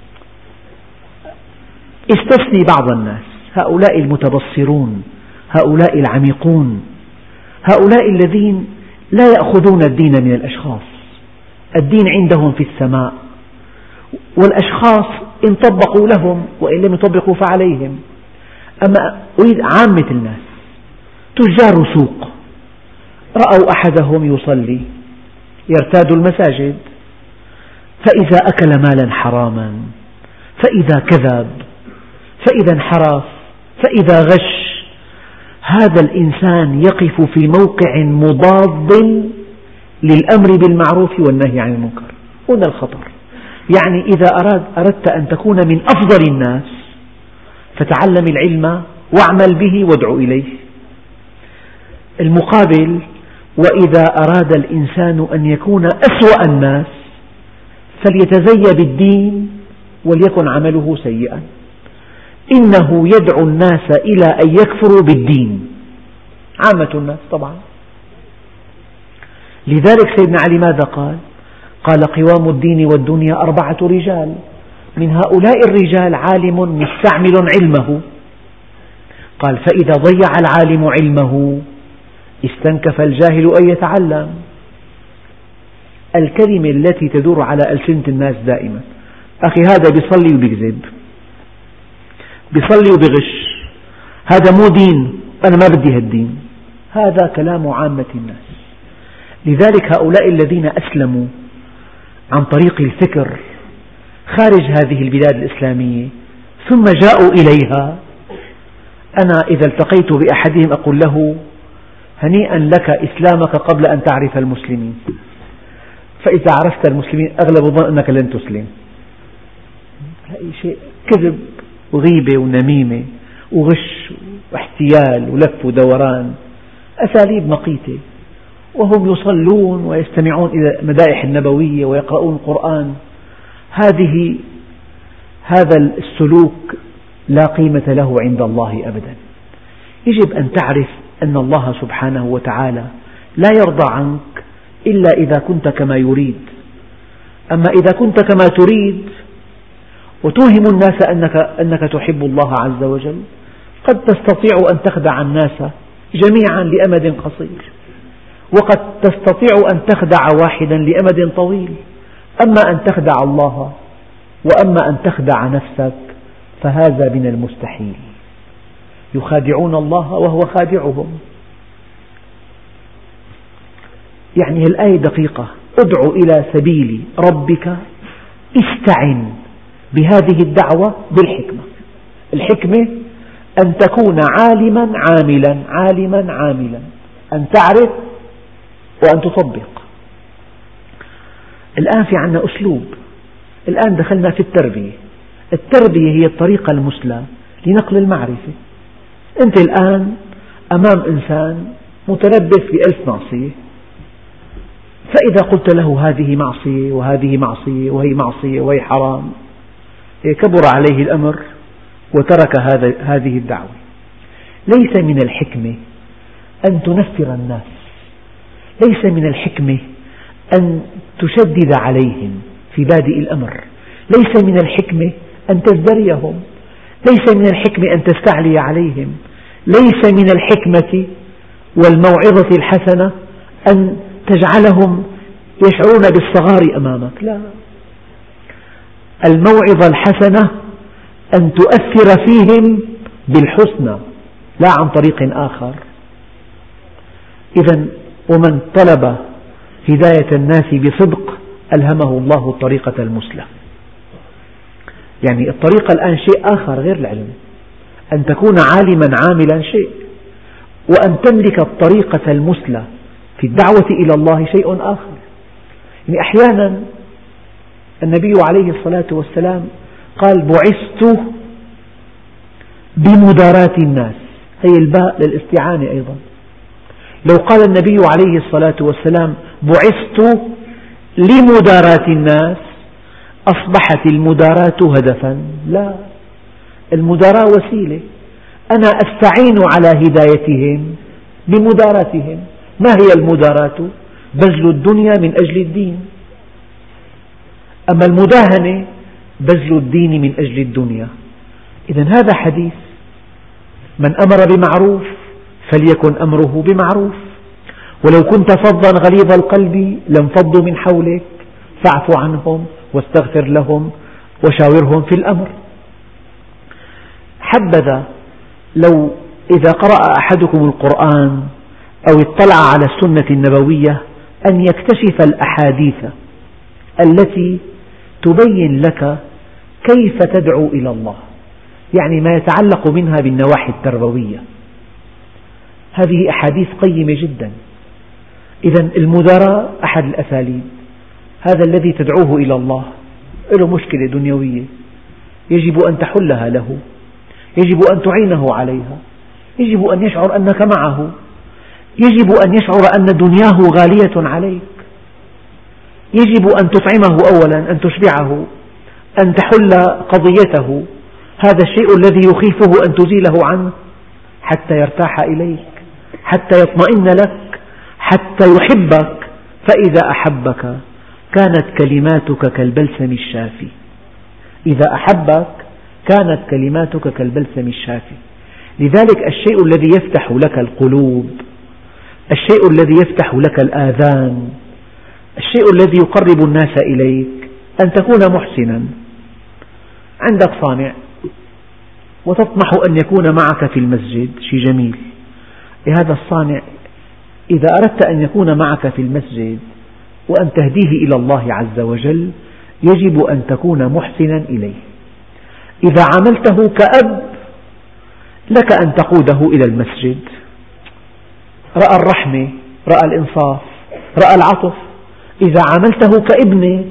استثني بعض الناس، هؤلاء المتبصرون، هؤلاء العميقون، هؤلاء الذين لا يأخذون الدين من الأشخاص، الدين عندهم في السماء، والأشخاص إن طبقوا لهم وإن لم يطبقوا فعليهم. أما أريد عامة الناس، تجار سوق رأوا أحدهم يصلي يرتاد المساجد، فإذا أكل مالا حراما، فإذا كذب، فإذا انحرف، فإذا غش، هذا الإنسان يقف في موقع مضاد للأمر بالمعروف والنهي عن المنكر. هنا الخطر. يعني إذا أراد أردت أن تكون من أفضل الناس فتعلم العلم واعمل به وادع إليه. المقابل، وإذا أراد الإنسان أن يكون أسوأ الناس فليتزي بالدين وليكن عمله سيئا. إنه يدعو الناس إلى أن يكفروا بالدين، عامة الناس طبعا. لذلك سيدنا علي ماذا قال؟ قال قوام الدين والدنيا أربعة رجال، من هؤلاء الرجال عالم مستعمل علمه. قال فإذا ضيع العالم علمه استنكف الجاهل أن يتعلم. الكلمة التي تدور على ألسنة الناس دائما، أخي هذا بيصلي وبيكذب، بيصلي وبيغش، هذا مو دين، أنا ما بدي هالدين. هذا كلام عامة الناس. لذلك هؤلاء الذين أسلموا عن طريق الفكر خارج هذه البلاد الإسلامية ثم جاءوا إليها. أنا إذا التقيت بأحدهم أقول له: هنيئا لك إسلامك قبل أن تعرف المسلمين، فإذا عرفت المسلمين أغلب الظن أنك لن تسلم. هذا شيء كذب وغيبة ونميمة وغش واحتيال ولف ودوران، أساليب مقيتة، وهم يصلون ويستمعون إلى المدائح النبوية ويقرؤون القرآن. هذه هذا السلوك لا قيمة له عند الله أبدا. يجب أن تعرف أن الله سبحانه وتعالى لا يرضى عنك إلا إذا كنت كما يريد. أما إذا كنت كما تريد وتوهم الناس أنك, أنك تحب الله عز وجل، قد تستطيع أن تخدع الناس جميعا لأمد قصير، وقد تستطيع أن تخدع واحدا لأمد طويل. أما أن تخدع الله وأما أن تخدع نفسك فهذا من المستحيل. يخادعون الله وهو خادعهم. يعني الآية دقيقة: ادع إلى سبيل ربك استعن بهذه الدعوة بالحكمة. الحكمة أن تكون عالما عاملا، عالما عاملا، أن تعرف وأن تطبق. الآن في عندنا أسلوب، الآن دخلنا في التربية. التربية هي الطريقة المثلى لنقل المعرفة. أنت الآن أمام إنسان متلبس بألف معصية، فإذا قلت له هذه معصية وهذه معصية وهي معصية وهي حرام، كبر عليه الأمر وترك هذه الدعوة. ليس من الحكمة أن تنفر الناس، ليس من الحكمة أن تشدد عليهم في بادئ الأمر، ليس من الحكمة أن تزدريهم، ليس من الحكمة أن تستعلي عليهم، ليس من الحكمة والموعظة الحسنة أن تجعلهم يشعرون بالصغار أمامك. لا، الموعظة الحسنة أن تؤثر فيهم بالحسنى لا عن طريق آخر. إذن ومن طلب هداية الناس بصدق ألهمه الله الطريقة المثلى. يعني الطريقة الآن شيء آخر غير العلم. أن تكون عالما عاملا شيء، وأن تملك الطريقة المثلى في الدعوة إلى الله شيء آخر. يعني أحيانا النبي عليه الصلاة والسلام قال: بعثت بمداراة الناس. هي الباء للاستعانة أيضا. لو قال النبي عليه الصلاة والسلام: بعثت لمداراة الناس، أصبحت المداراة هدفا. لا، المداراة وسيلة، أنا أستعين على هدايتهم بمداراتهم. ما هي المداراة؟ بذل الدنيا من أجل الدين. أما المداهنة بذل الدين من أجل الدنيا. إذن هذا حديث: من أمر بمعروف فليكن أمره بمعروف، ولو كنت فظا غليظ القلب لانفضوا من حولك فاعف عنهم واستغفر لهم وشاورهم في الأمر. حبذا لو إذا قرأ أحدكم القرآن أو اطلع على السنة النبوية أن يكتشف الأحاديث التي تبين لك كيف تدعو إلى الله، يعني ما يتعلق منها بالنواحي التربوية. هذه أحاديث قيمة جدا. إذن المداراة أحد الأساليب. هذا الذي تدعوه إلى الله له مشكلة دنيوية، يجب أن تحلها له، يجب أن تعينه عليها، يجب أن يشعر أنك معه، يجب أن يشعر أن دنياه غالية عليك، يجب أن تطعمه أولا، أن تشبعه، أن تحل قضيته. هذا الشيء الذي يخيفه أن تزيله عنه حتى يرتاح إليك، حتى يطمئن لك، حتى يحبك. فإذا أحبك كانت كلماتك كالبلسم الشافي. إذا أحبك كانت كلماتك كالبلسم الشافي. لذلك الشيء الذي يفتح لك القلوب، الشيء الذي يفتح لك الآذان، الشيء الذي يقرب الناس إليك أن تكون محسنا. عندك صانع وتطمح أن يكون معك في المسجد، شيء جميل. هذا الصانع إذا أردت أن يكون معك في المسجد وأن تهديه إلى الله عز وجل يجب أن تكون محسنا إليه. إذا عاملته كأب لك أن تقوده إلى المسجد، رأى الرحمة، رأى الإنصاف، رأى العطف. إذا عاملته كابنك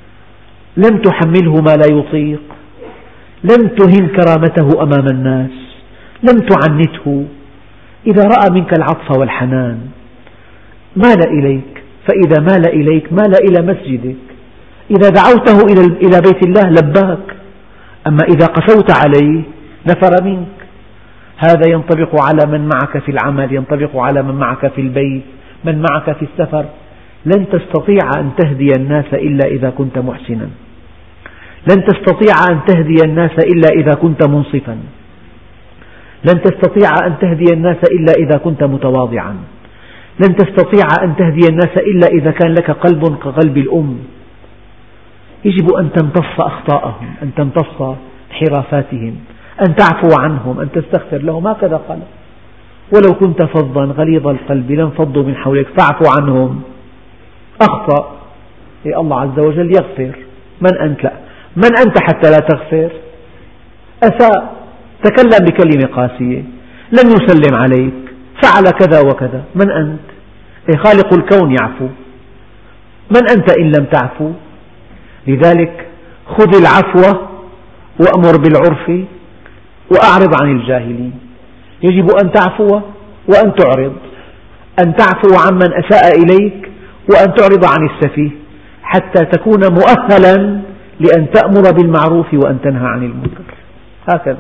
لم تحمله ما لا يطيق، لم تهن كرامته أمام الناس، لم تعنته. إذا رأى منك العطف والحنان مال إليك، فإذا مال إليك مال إلى مسجدك. إذا دعوته إلى بيت الله لباك، أما إذا قسوت عليه نفر منك. هذا ينطبق على من معك في العمل، ينطبق على من معك في البيت، من معك في السفر. لن تستطيع أن تهدي الناس إلا إذا كنت محسنا، لن تستطيع أن تهدي الناس إلا إذا كنت منصفا، لن تستطيع أن تهدي الناس إلا إذا كنت متواضعا، لن تستطيع أن تهدي الناس إلا إذا كان لك قلب كقلب الأم. يجب أن تمتص أخطاءهم، أن تمتص انحرافاتهم، أن تعفو عنهم، أن تستغفر لهم. هكذا قال: ولو كنت فظا غليظ القلب لانفضوا من حولك فاعف عنهم. أخطأ، إيه الله عز وجل يغفر. من أنت؟ لا. من أنت حتى لا تغفر؟ أساء، تكلم بكلمة قاسية، لم يسلم عليك، فعل كذا وكذا. من أنت؟ إيه خالق الكون يعفو. من أنت إن لم تعفو؟ لذلك خذ العفو وأمر بالعرف وأعرض عن الجاهلين. يجب أن تعفو وأن تعرض، أن تعفو عمن أساء إليك وأن تعرض عن السفيه، حتى تكون مؤهلا لأن تأمر بالمعروف وأن تنهى عن المنكر. هكذا.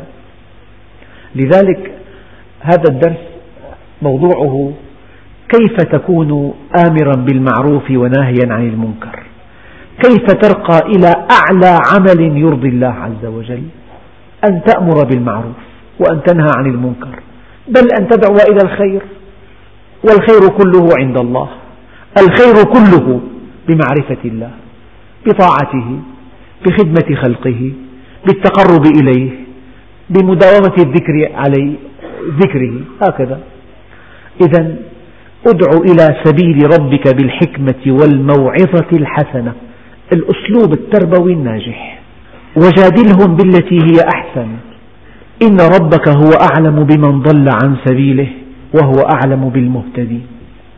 لذلك هذا الدرس موضوعه كيف تكون آمرا بالمعروف وناهيا عن المنكر، كيف ترقى إلى أعلى عمل يرضي الله عز وجل، أن تأمر بالمعروف وأن تنهى عن المنكر، بل أن تدعو إلى الخير. والخير كله عند الله، الخير كله بمعرفة الله، بطاعته، بخدمة خلقه، بالتقرب إليه، بمداومة الذكر عليه ذكره. هكذا. إذن ادع إلى سبيل ربك بالحكمة والموعظة الحسنة، الأسلوب التربوي الناجح. وجادلهم بالتي هي أحسن، إن ربك هو أعلم بمن ضل عن سبيله وهو أعلم بالمهتدين.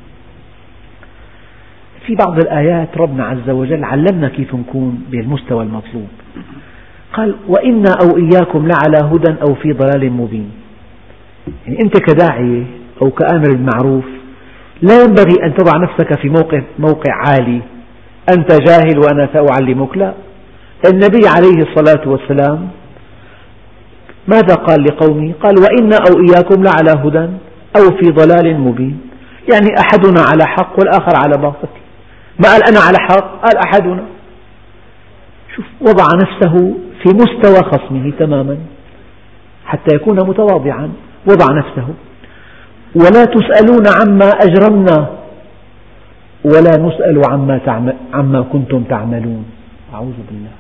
في بعض الآيات ربنا عز وجل علمنا كيف نكون بالمستوى المطلوب. قال: وإنا أو إياكم لعلى هدى أو في ضلال مبين. يعني أنت كداعية أو كآمر بالمعروف لا ينبغي أن تضع نفسك في موقع, موقع عالي، أنت جاهل وأنا سأعلمك. لا، النبي عليه الصلاة والسلام ماذا قال لقومه؟ قال: وإنا أو إياكم لعلى هدى أو في ضلال مبين. يعني أحدنا على حق والآخر على باطل. ما قال أنا على حق، قال أحدنا. شوف، وضع نفسه في مستوى خصمه تماما حتى يكون متواضعا. وضع نفسه: ولا تسألون عما أجرمنا ولا نسأل عما, تعمل عما كنتم تعملون. أعوذ بالله.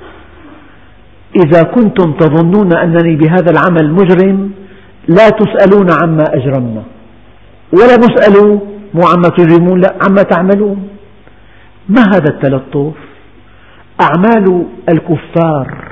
إذا كنتم تظنون أنني بهذا العمل مجرم لا تسألون عما أجرمنا ولا نسأل مو عما تجرمون، لا عما تعملون. ما هذا التلطف؟ أعمال الكفار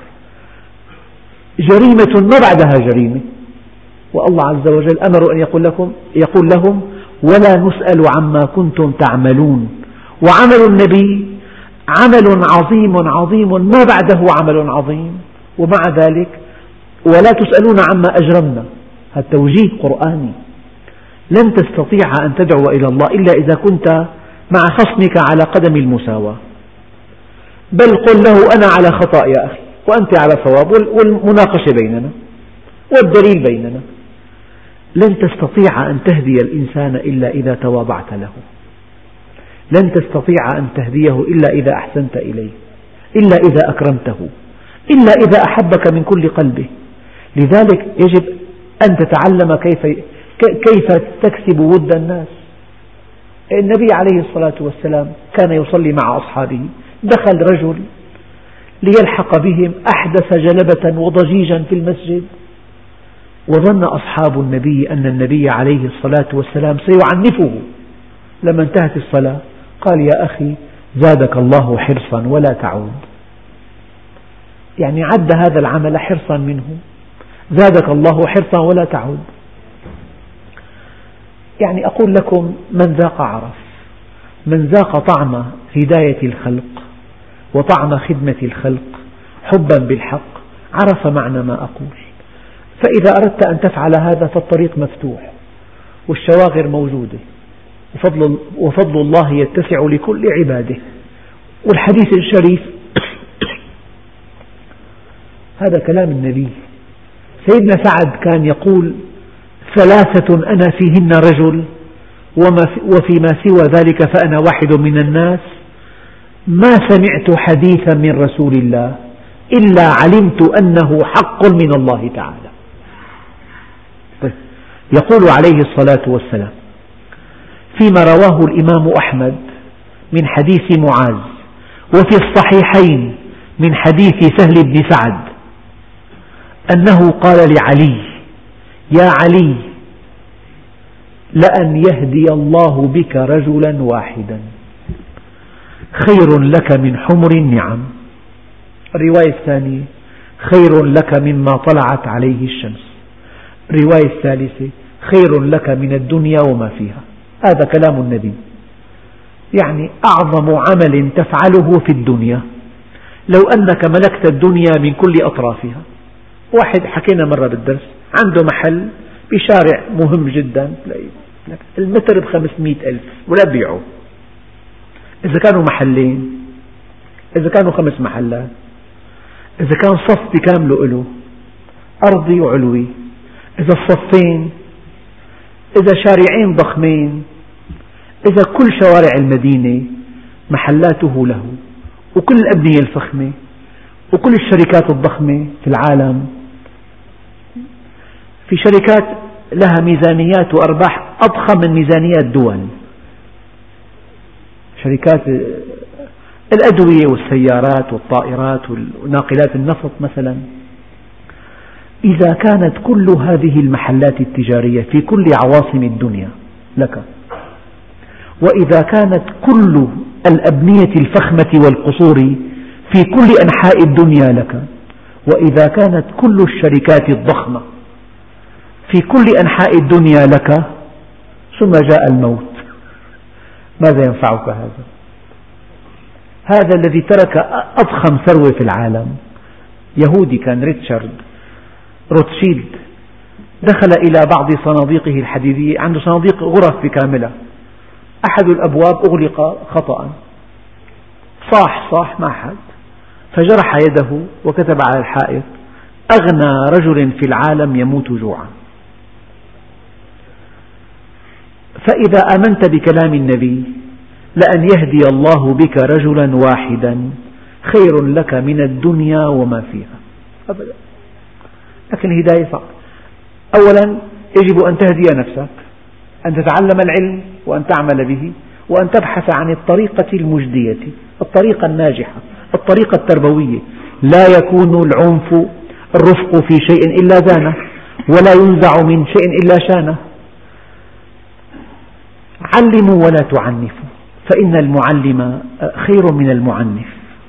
جريمة ما بعدها جريمة، والله عز وجل أمر أن يقول لكم يقول لهم: ولا نسأل عما كنتم تعملون. وعمل النبي عمل عظيم عظيم ما بعده عمل عظيم، ومع ذلك ولا تسألون عما أجرمنا. هذا توجيه قرآني. لن تستطيع أن تدعو إلى الله إلا إذا كنت مع خصمك على قدم المساواة. بل قل له: أنا على خطأ يا أخي وأنت على صواب، والمناقشة بيننا والدليل بيننا. لن تستطيع أن تهدي الإنسان إلا إذا تواضعت له، لن تستطيع أن تهديه إلا إذا أحسنت إليه، إلا إذا أكرمته، إلا إذا أحبك من كل قلبه. لذلك يجب أن تتعلم كيف كيف تكسب ود الناس. النبي عليه الصلاة والسلام كان يصلي مع أصحابه، دخل رجل ليلحق بهم، أحدث جلبة وضجيجا في المسجد، وظن أصحاب النبي أن النبي عليه الصلاة والسلام سيعنفه. لما انتهت الصلاة قال: يا أخي زادك الله حرصا ولا تعود. يعني عد هذا العمل حرصا منه، زادك الله حرصا ولا تعد. يعني أقول لكم من ذاق عرف، من ذاق طعم هداية الخلق وطعم خدمة الخلق حبا بالحق عرف معنى ما أقول. فإذا أردت أن تفعل هذا فالطريق مفتوح والشواغر موجودة، وفضل, وفضل الله يتسع لكل عباده. والحديث الشريف هذا كلام النبي. سيدنا سعد كان يقول: ثلاثة أنا فيهن رجل وفيما سوى ذلك فأنا واحد من الناس، ما سمعت حديثا من رسول الله إلا علمت أنه حق من الله تعالى. يقول عليه الصلاة والسلام فيما رواه الإمام أحمد من حديث معاذ، وفي الصحيحين من حديث سهل بن سعد، أنه قال لعلي: يا علي، لأن يهدي الله بك رجلا واحدا خير لك من حمر النعم. الرواية الثانية: خير لك مما طلعت عليه الشمس. الرواية الثالثة: خير لك من الدنيا وما فيها. هذا كلام النبي. يعني أعظم عمل تفعله في الدنيا لو أنك ملكت الدنيا من كل أطرافها. واحد حكينا مرة بالدرس عنده محل بشارع مهم جدا، المتر بخمسمئة ألف ولا بيعه. إذا كانوا محلين، إذا كانوا خمس محلات، إذا كان صف بكامله له أرضي وعلوي، إذا الصفين، إذا شارعين ضخمين، إذا كل شوارع المدينة محلاته له، وكل الأبنية الفخمة وكل الشركات الضخمة في العالم. في شركات لها ميزانيات وأرباح أضخم من ميزانيات دول، شركات الأدوية والسيارات والطائرات وناقلات النفط مثلا. إذا كانت كل هذه المحلات التجارية في كل عواصم الدنيا لك، وإذا كانت كل الأبنية الفخمة والقصور في كل أنحاء الدنيا لك، وإذا كانت كل الشركات الضخمة في كل أنحاء الدنيا لك، ثم جاء الموت، ماذا ينفعك هذا؟ هذا الذي ترك أضخم ثروة في العالم، يهودي كان، ريتشارد روتشيلد، دخل إلى بعض صناديقه الحديدية، عنده صناديق غرف بكاملها، أحد الأبواب أغلق خطأ، صاح صاح ما حد، فجرح يده وكتب على الحائط: أغنى رجل في العالم يموت جوعا. فإذا آمنت بكلام النبي لأن يهدي الله بك رجلا واحدا خير لك من الدنيا وما فيها أبدا. لكن الهداية صعبة. أولا يجب أن تهدي نفسك، أن تتعلم العلم وأن تعمل به، وأن تبحث عن الطريقة المجدية، الطريقة الناجحة، الطريقة التربوية. لا يكون العنف الرفق في شيء إلا زانه، ولا ينزع من شيء إلا شانه. علموا ولا تعنفوا، فإن المعلم خير من المعنف.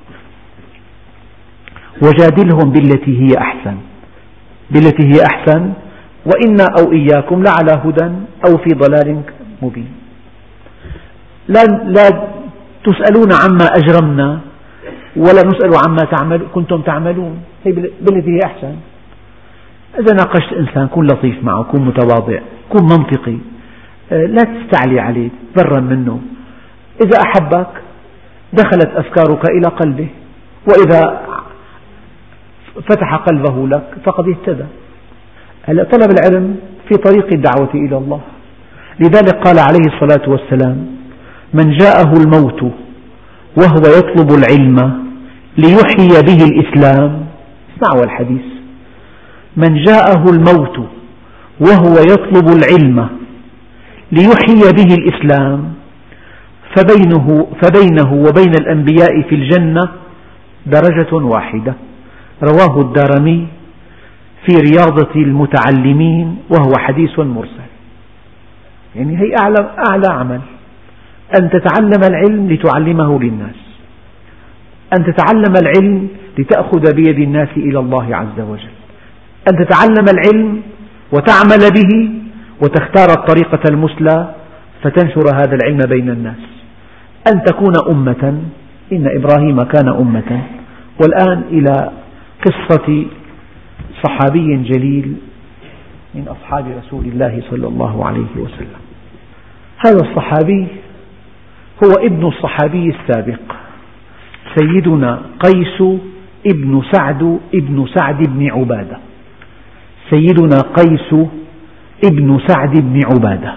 وجادلهم بالتي هي أحسن، بالتي هي أحسن، وإنا أو إياكم لعلى هدى أو في ضلال مبين. لا, لا تسألون عما أجرمنا ولا نسأل عما تعمل كنتم تعملون، هي بالتي هي أحسن. إذا ناقشت إنسان كن لطيف معه، كن متواضع، كن منطقي، لا تستعلي عليه، برا منه. إذا أحبك دخلت أفكارك إلى قلبه، وإذا فتح قلبه لك فقد اهتدى. هلا طلب العلم في طريق الدعوة إلى الله. لذلك قال عليه الصلاة والسلام: من جاءه الموت وهو يطلب العلم ليحيي به الإسلام. اسمعوا الحديث: من جاءه الموت وهو يطلب العلم ليحيي به الإسلام فبينه, فبينه وبين الأنبياء في الجنة درجة واحدة. رواه الدارمي في رياضة المتعلمين، وهو حديث مرسل. يعني هي أعلى, أعلى عمل، أن تتعلم العلم لتعلمه للناس، أن تتعلم العلم لتأخذ بيد الناس إلى الله عز وجل، أن تتعلم العلم وتعمل به وتختار الطريقة المثلى فتنشر هذا العلم بين الناس، أن تكون أمة. إن إبراهيم كان أمة. والآن إلى قصة صحابي جليل من أصحاب رسول الله صلى الله عليه وسلم. هذا الصحابي هو ابن الصحابي السابق سيدنا قيس ابن سعد ابن سعد بن عبادة. سيدنا قيس ابن سعد بن عبادة.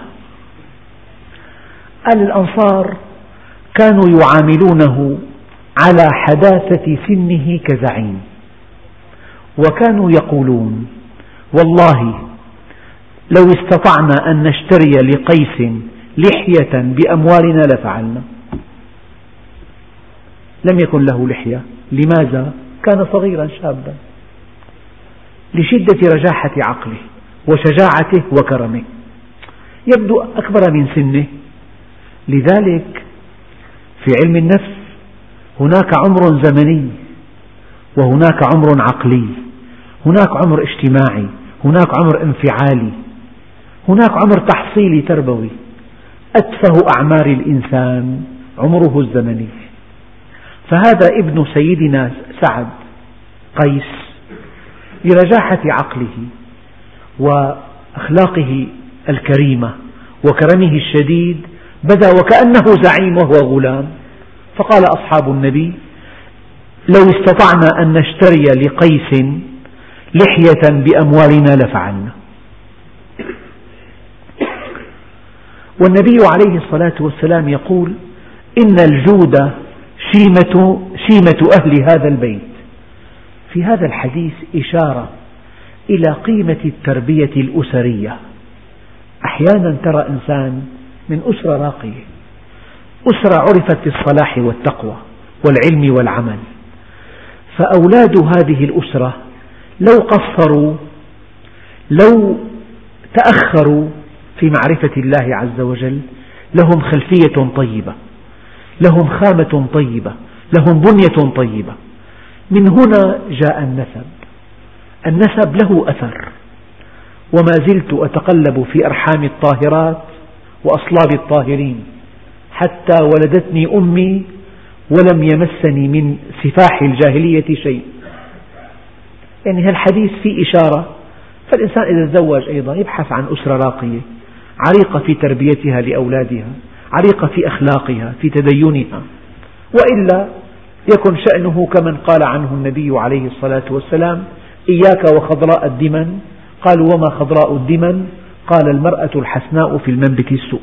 أهل الأنصار كانوا يعاملونه على حداثة سنه كزعيم، وكانوا يقولون: والله لو استطعنا أن نشتري لقيس لحية بأموالنا لفعلنا. لم يكن له لحية. لماذا؟ كان صغيرا شابا، لشدة رجاحة عقله وشجاعته وكرمه، يبدو أكبر من سنه. لذلك في علم النفس هناك عمر زمني وهناك عمر عقلي، هناك عمر اجتماعي، هناك عمر انفعالي، هناك عمر تحصيلي تربوي. أتفه أعمار الإنسان عمره الزمني. فهذا ابن سيدنا سعد قيس لرجاحة عقله وأخلاقه الكريمة وكرمه الشديد بدا وكأنه زعيم وهو غلام. فقال أصحاب النبي: لو استطعنا أن نشتري لقيس لحية بأموالنا لفعلنا. والنبي عليه الصلاة والسلام يقول: إن الجود شيمة, شيمة أهل هذا البيت. في هذا الحديث إشارة إلى قيمة التربية الأسرية. أحيانا ترى إنسان من أسرة راقية، أسرة عرفت بالصلاح والتقوى والعلم والعمل، فأولاد هذه الأسرة لو قصروا، لو تأخروا في معرفة الله عز وجل، لهم خلفية طيبة، لهم خامة طيبة، لهم بنية طيبة. من هنا جاء النسب. النسب له أثر. وما زلت أتقلب في أرحام الطاهرات وأصلاب الطاهرين حتى ولدتني أمي ولم يمسني من سفاح الجاهلية شيء. يعني الحديث فيه إشارة. فالإنسان إذا تزوج أيضا يبحث عن أسرة راقية عريقة في تربيتها لأولادها، عريقة في أخلاقها، في تدينها، وإلا يكن شأنه كمن قال عنه النبي عليه الصلاة والسلام: إياك وخضراء الدمن. قالوا: وما خضراء الدمن؟ قال: المرأة الحسناء في المنبت السوء.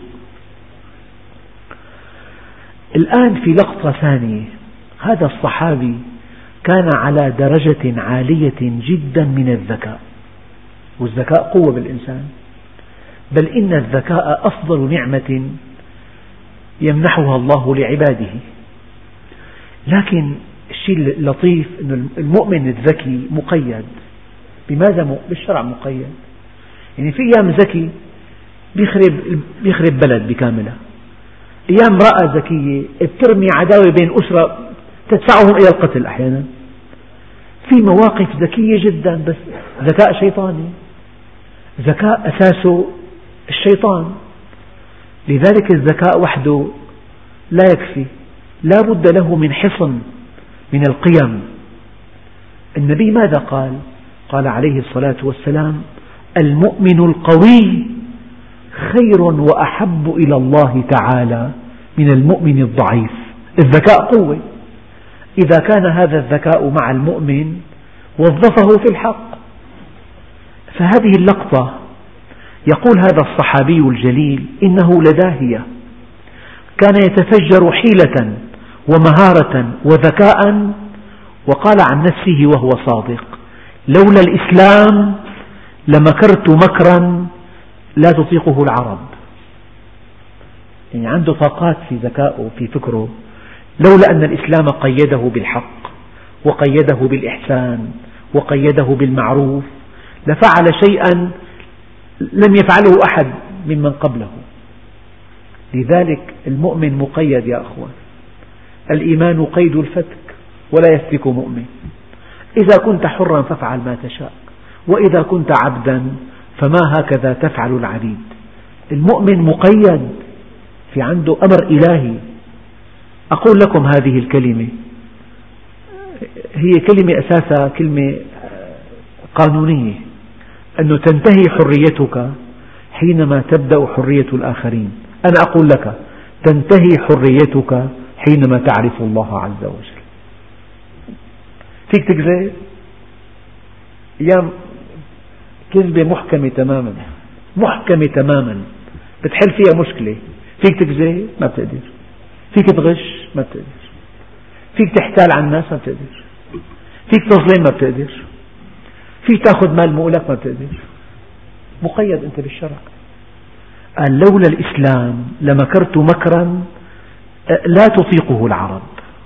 الآن في لقطة ثانية، هذا الصحابي كان على درجة عالية جدا من الذكاء، والذكاء قوة بالإنسان، بل إن الذكاء أفضل نعمة يمنحها الله لعباده. لكن الشيء اللطيف أن المؤمن الذكي مقيد. بماذا؟ بالشرع مقيد. يعني في أيام ذكي بيخرب, بيخرب بلد بكاملها، أيام امرأة ذكية بترمي عداوة بين أسرة تدفعهم إلى القتل أحيانا. في مواقف ذكية جدا بس ذكاء شيطاني، ذكاء أساسه الشيطان. لذلك الذكاء وحده لا يكفي، لا بد له من حصن من القيم. النبي ماذا قال؟ قال عليه الصلاة والسلام: المؤمن القوي خير وأحب إلى الله تعالى من المؤمن الضعيف. الذكاء قوة. إذا كان هذا الذكاء مع المؤمن وظفه في الحق. فهذه اللقطة يقول هذا الصحابي الجليل: إنه لداهية، كان يتفجر حيلة ومهارة وذكاء. وقال عن نفسه وهو صادق: لولا الإسلام لمكرت مكرا لا تطيقه العرب. يعني عنده طاقات في ذكائه في فكره، لولا أن الإسلام قيده بالحق وقيده بالإحسان وقيده بالمعروف لفعل شيئا لم يفعله أحد ممن قبله. لذلك المؤمن مقيد يا أخوان. الإيمان قيد الفتك ولا يفتك مؤمن. إذا كنت حرا فافعل ما تشاء، وإذا كنت عبدا فما هكذا تفعل العبيد. المؤمن مقيد، في عنده أمر إلهي. أقول لكم هذه الكلمة هي كلمة أساسها كلمة قانونية، أنه تنتهي حريتك حينما تبدأ حرية الآخرين. أنا أقول لك تنتهي حريتك حينما تعرف الله عز وجل. فيك تكذب أيام كذبة محكمة تماما، محكمة تماما بتحل فيها مشكلة. فيك تكذب ما بتقدر، فيك تغش ما بتقدر، فيك تحتال على الناس ما بتقدر، فيك تظلم ما بتقدر، فيك تأخذ مال مؤلك ما بتقدر. مقيد أنت بالشرع. قال لولا الإسلام لمكرت مكرا لا تطيقه العرب.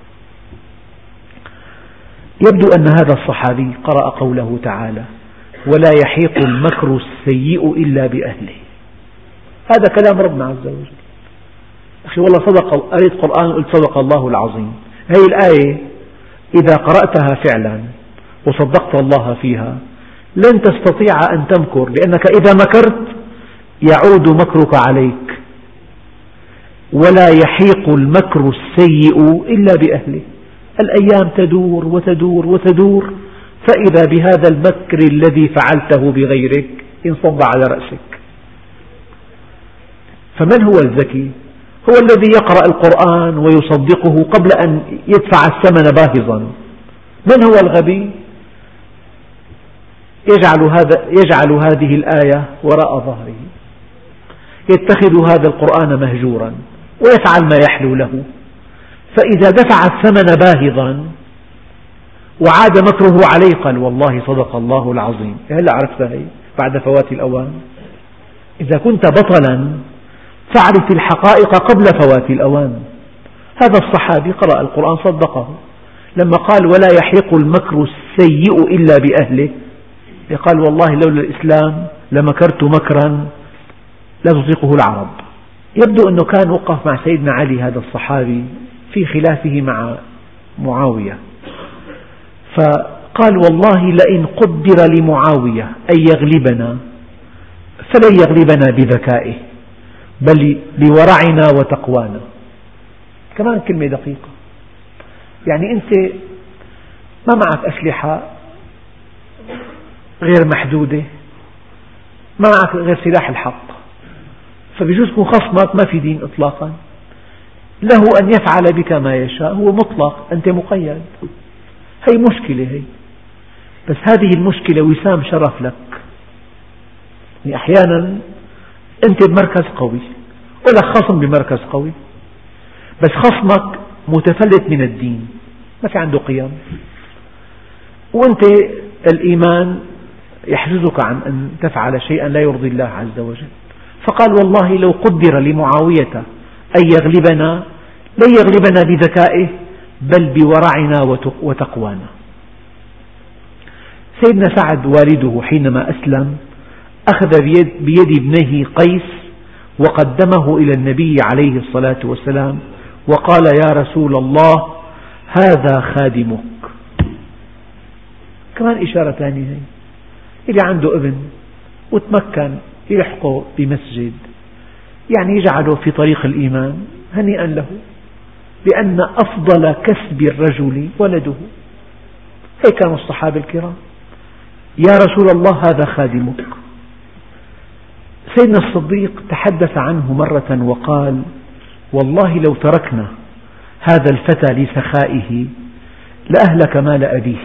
يبدو أن هذا الصحابي قرأ قوله تعالى: ولا يحيق المكر السيء إلا بأهله. هذا كلام ربنا عز وجل. أخي والله صدق، قرأت قرآن وقلت صدق الله العظيم. هذه الآية إذا قرأتها فعلا وصدقت الله فيها لن تستطيع أن تمكر، لأنك إذا مكرت يعود مكرك عليك. ولا يحيق المكر السيء إلا بأهله. الأيام تدور وتدور وتدور، فإذا بهذا المكر الذي فعلته بغيرك انصب على رأسك. فمن هو الذكي؟ هو الذي يقرأ القرآن ويصدقه قبل أن يدفع الثمن باهظا. من هو الغبي؟ يجعل, هذا يجعل هذه الآية وراء ظهره، يتخذ هذا القرآن مهجورا ويفعل ما يحلو له، فإذا دفع الثمن باهظا وعاد مكره عليه قال والله صدق الله العظيم. هلأ عرفتها هي بعد فوات الأوان. إذا كنت بطلا فاعرف الحقائق قبل فوات الأوان. هذا الصحابي قرأ القرآن صدقه لما قال ولا يحيق المكر السيء إلا بأهله. قال والله لولا الإسلام لمكرت مكرا لا تطيقه العرب. يبدو أنه كان وقف مع سيدنا علي هذا الصحابي في خلافه مع معاوية، فقال والله لئن قدر لمعاوية أن يغلبنا فلن يغلبنا بذكائه بل بورعنا وتقوانا. كمان كلمة دقيقة، يعني أنت ما معك أسلحة غير محدودة، ما معك غير سلاح الحق، فبيجوز يكون خصمك ما في دين إطلاقا، له أن يفعل بك ما يشاء، هو مطلق، أنت مقيد. هي مشكلة هي، بس هذه المشكلة وسام شرف لك. يعني أحيانا أنت بمركز قوي ولك خصم بمركز قوي، بس خصمك متفلت من الدين، ما في عنده قيم، وأنت الإيمان يحجزك عن أن تفعل شيئا لا يرضي الله عز وجل. فقال والله لو قدر لمعاوية أن يغلبنا لن يغلبنا بذكائه بل بورعنا وتقوانا. سيدنا سعد والده حينما أسلم أخذ بيد, بيد ابنه قيس وقدمه إلى النبي عليه الصلاة والسلام وقال يا رسول الله هذا خادمك. كمان إشارة ثانية، هي اللي عنده ابن وتمكن يلحقه بمسجد يعني يجعله في طريق الإيمان هنيئا له، لأن أفضل كسب الرجل ولده. هيك كانوا الصحابة الكرام، يا رسول الله هذا خادمك. سيدنا الصديق تحدث عنه مرة وقال والله لو تركنا هذا الفتى لسخائه لأهلك مال أبيه.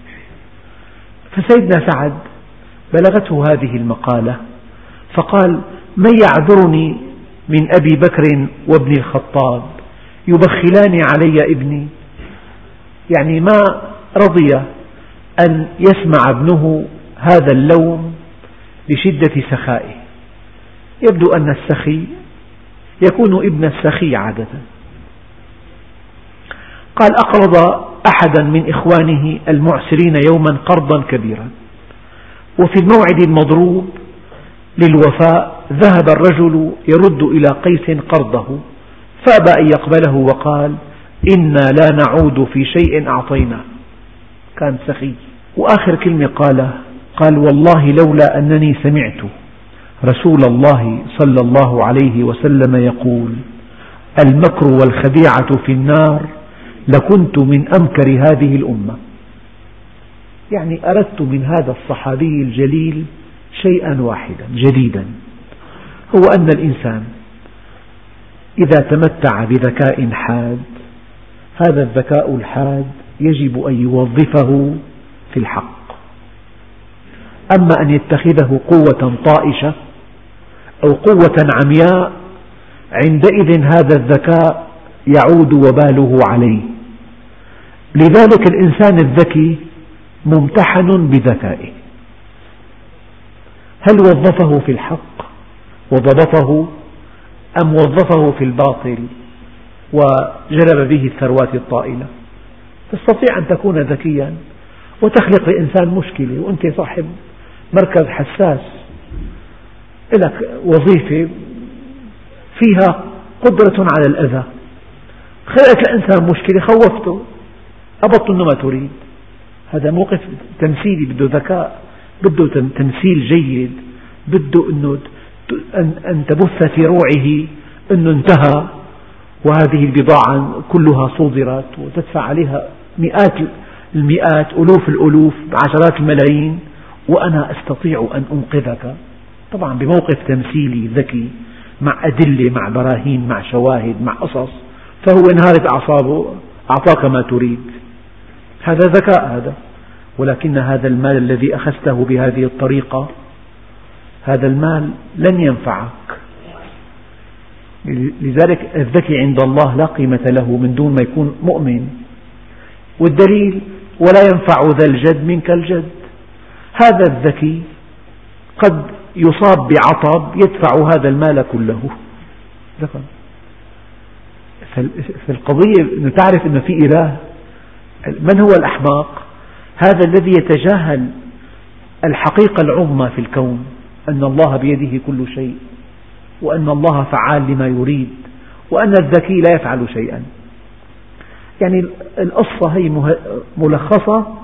فسيدنا سعد بلغته هذه المقالة فقال من يعذرني من أبي بكر وابن الخطاب يبخلان علي ابني. يعني ما رضي أن يسمع ابنه هذا اللوم لشدة سخائه. يبدو أن السخي يكون ابن السخي عادة. قال أقرض أحدا من إخوانه المعسرين يوما قرضا كبيرا، وفي الموعد المضروب للوفاء ذهب الرجل يرد إلى قيس قرضه فأبى أن يقبله وقال إنا لا نعود في شيء أعطيناه. كان سخي. وآخر كلمة قالها قال: والله لولا أنني سمعت رسول الله صلى الله عليه وسلم يقول: المكر والخديعة في النار لكنت من أمكر هذه الأمة. يعني أردت من هذا الصحابي الجليل شيئا واحدا جديدا، هو أن الإنسان إذا تمتع بذكاء حاد، هذا الذكاء الحاد يجب أن يوظفه في الحق، أما أن يتخذه قوة طائشة أو قوة عمياء، عندئذ هذا الذكاء يعود وباله عليه. لذلك الإنسان الذكي ممتحن بذكائه، هل وظفه في الحق وضبطه، أم وظفه في الباطل وجلب به الثروات الطائلة؟ تستطيع أن تكون ذكيا وتخلق لإنسان مشكلة، وأنت صاحب مركز حساس، لك وظيفة فيها قدرة على الأذى، خلقت الإنسان مشكلة، خوفته، أبطل أنه ما تريد. هذا موقف تمثيلي، بده ذكاء، بده تمثيل جيد، بده أنه أن تبث في روعه أنه انتهى وهذه البضاعة كلها صودرت وتدفع عليها مئات المئات ألوف الألوف عشرات الملايين، وأنا أستطيع أن أنقذك. طبعا بموقف تمثيلي ذكي مع أدلة مع براهين مع شواهد مع قصص، فهو انهارت أعصابه، أعطاك ما تريد. هذا ذكاء هذا. ولكن هذا المال الذي أخذته بهذه الطريقة، هذا المال لن ينفعك. لذلك الذكي عند الله لا قيمة له من دون ما يكون مؤمن. والدليل: ولا ينفع ذا الجد منك الجد. هذا الذكي قد يصاب بعطب يدفع هذا المال كله. فالقضية أن تعرف أن في إله. من هو الأحمق؟ هذا الذي يتجاهل الحقيقة العظمى في الكون، أن الله بيده كل شيء، وأن الله فعال لما يريد، وأن الذكي لا يفعل شيئا. يعني القصة هي ملخصة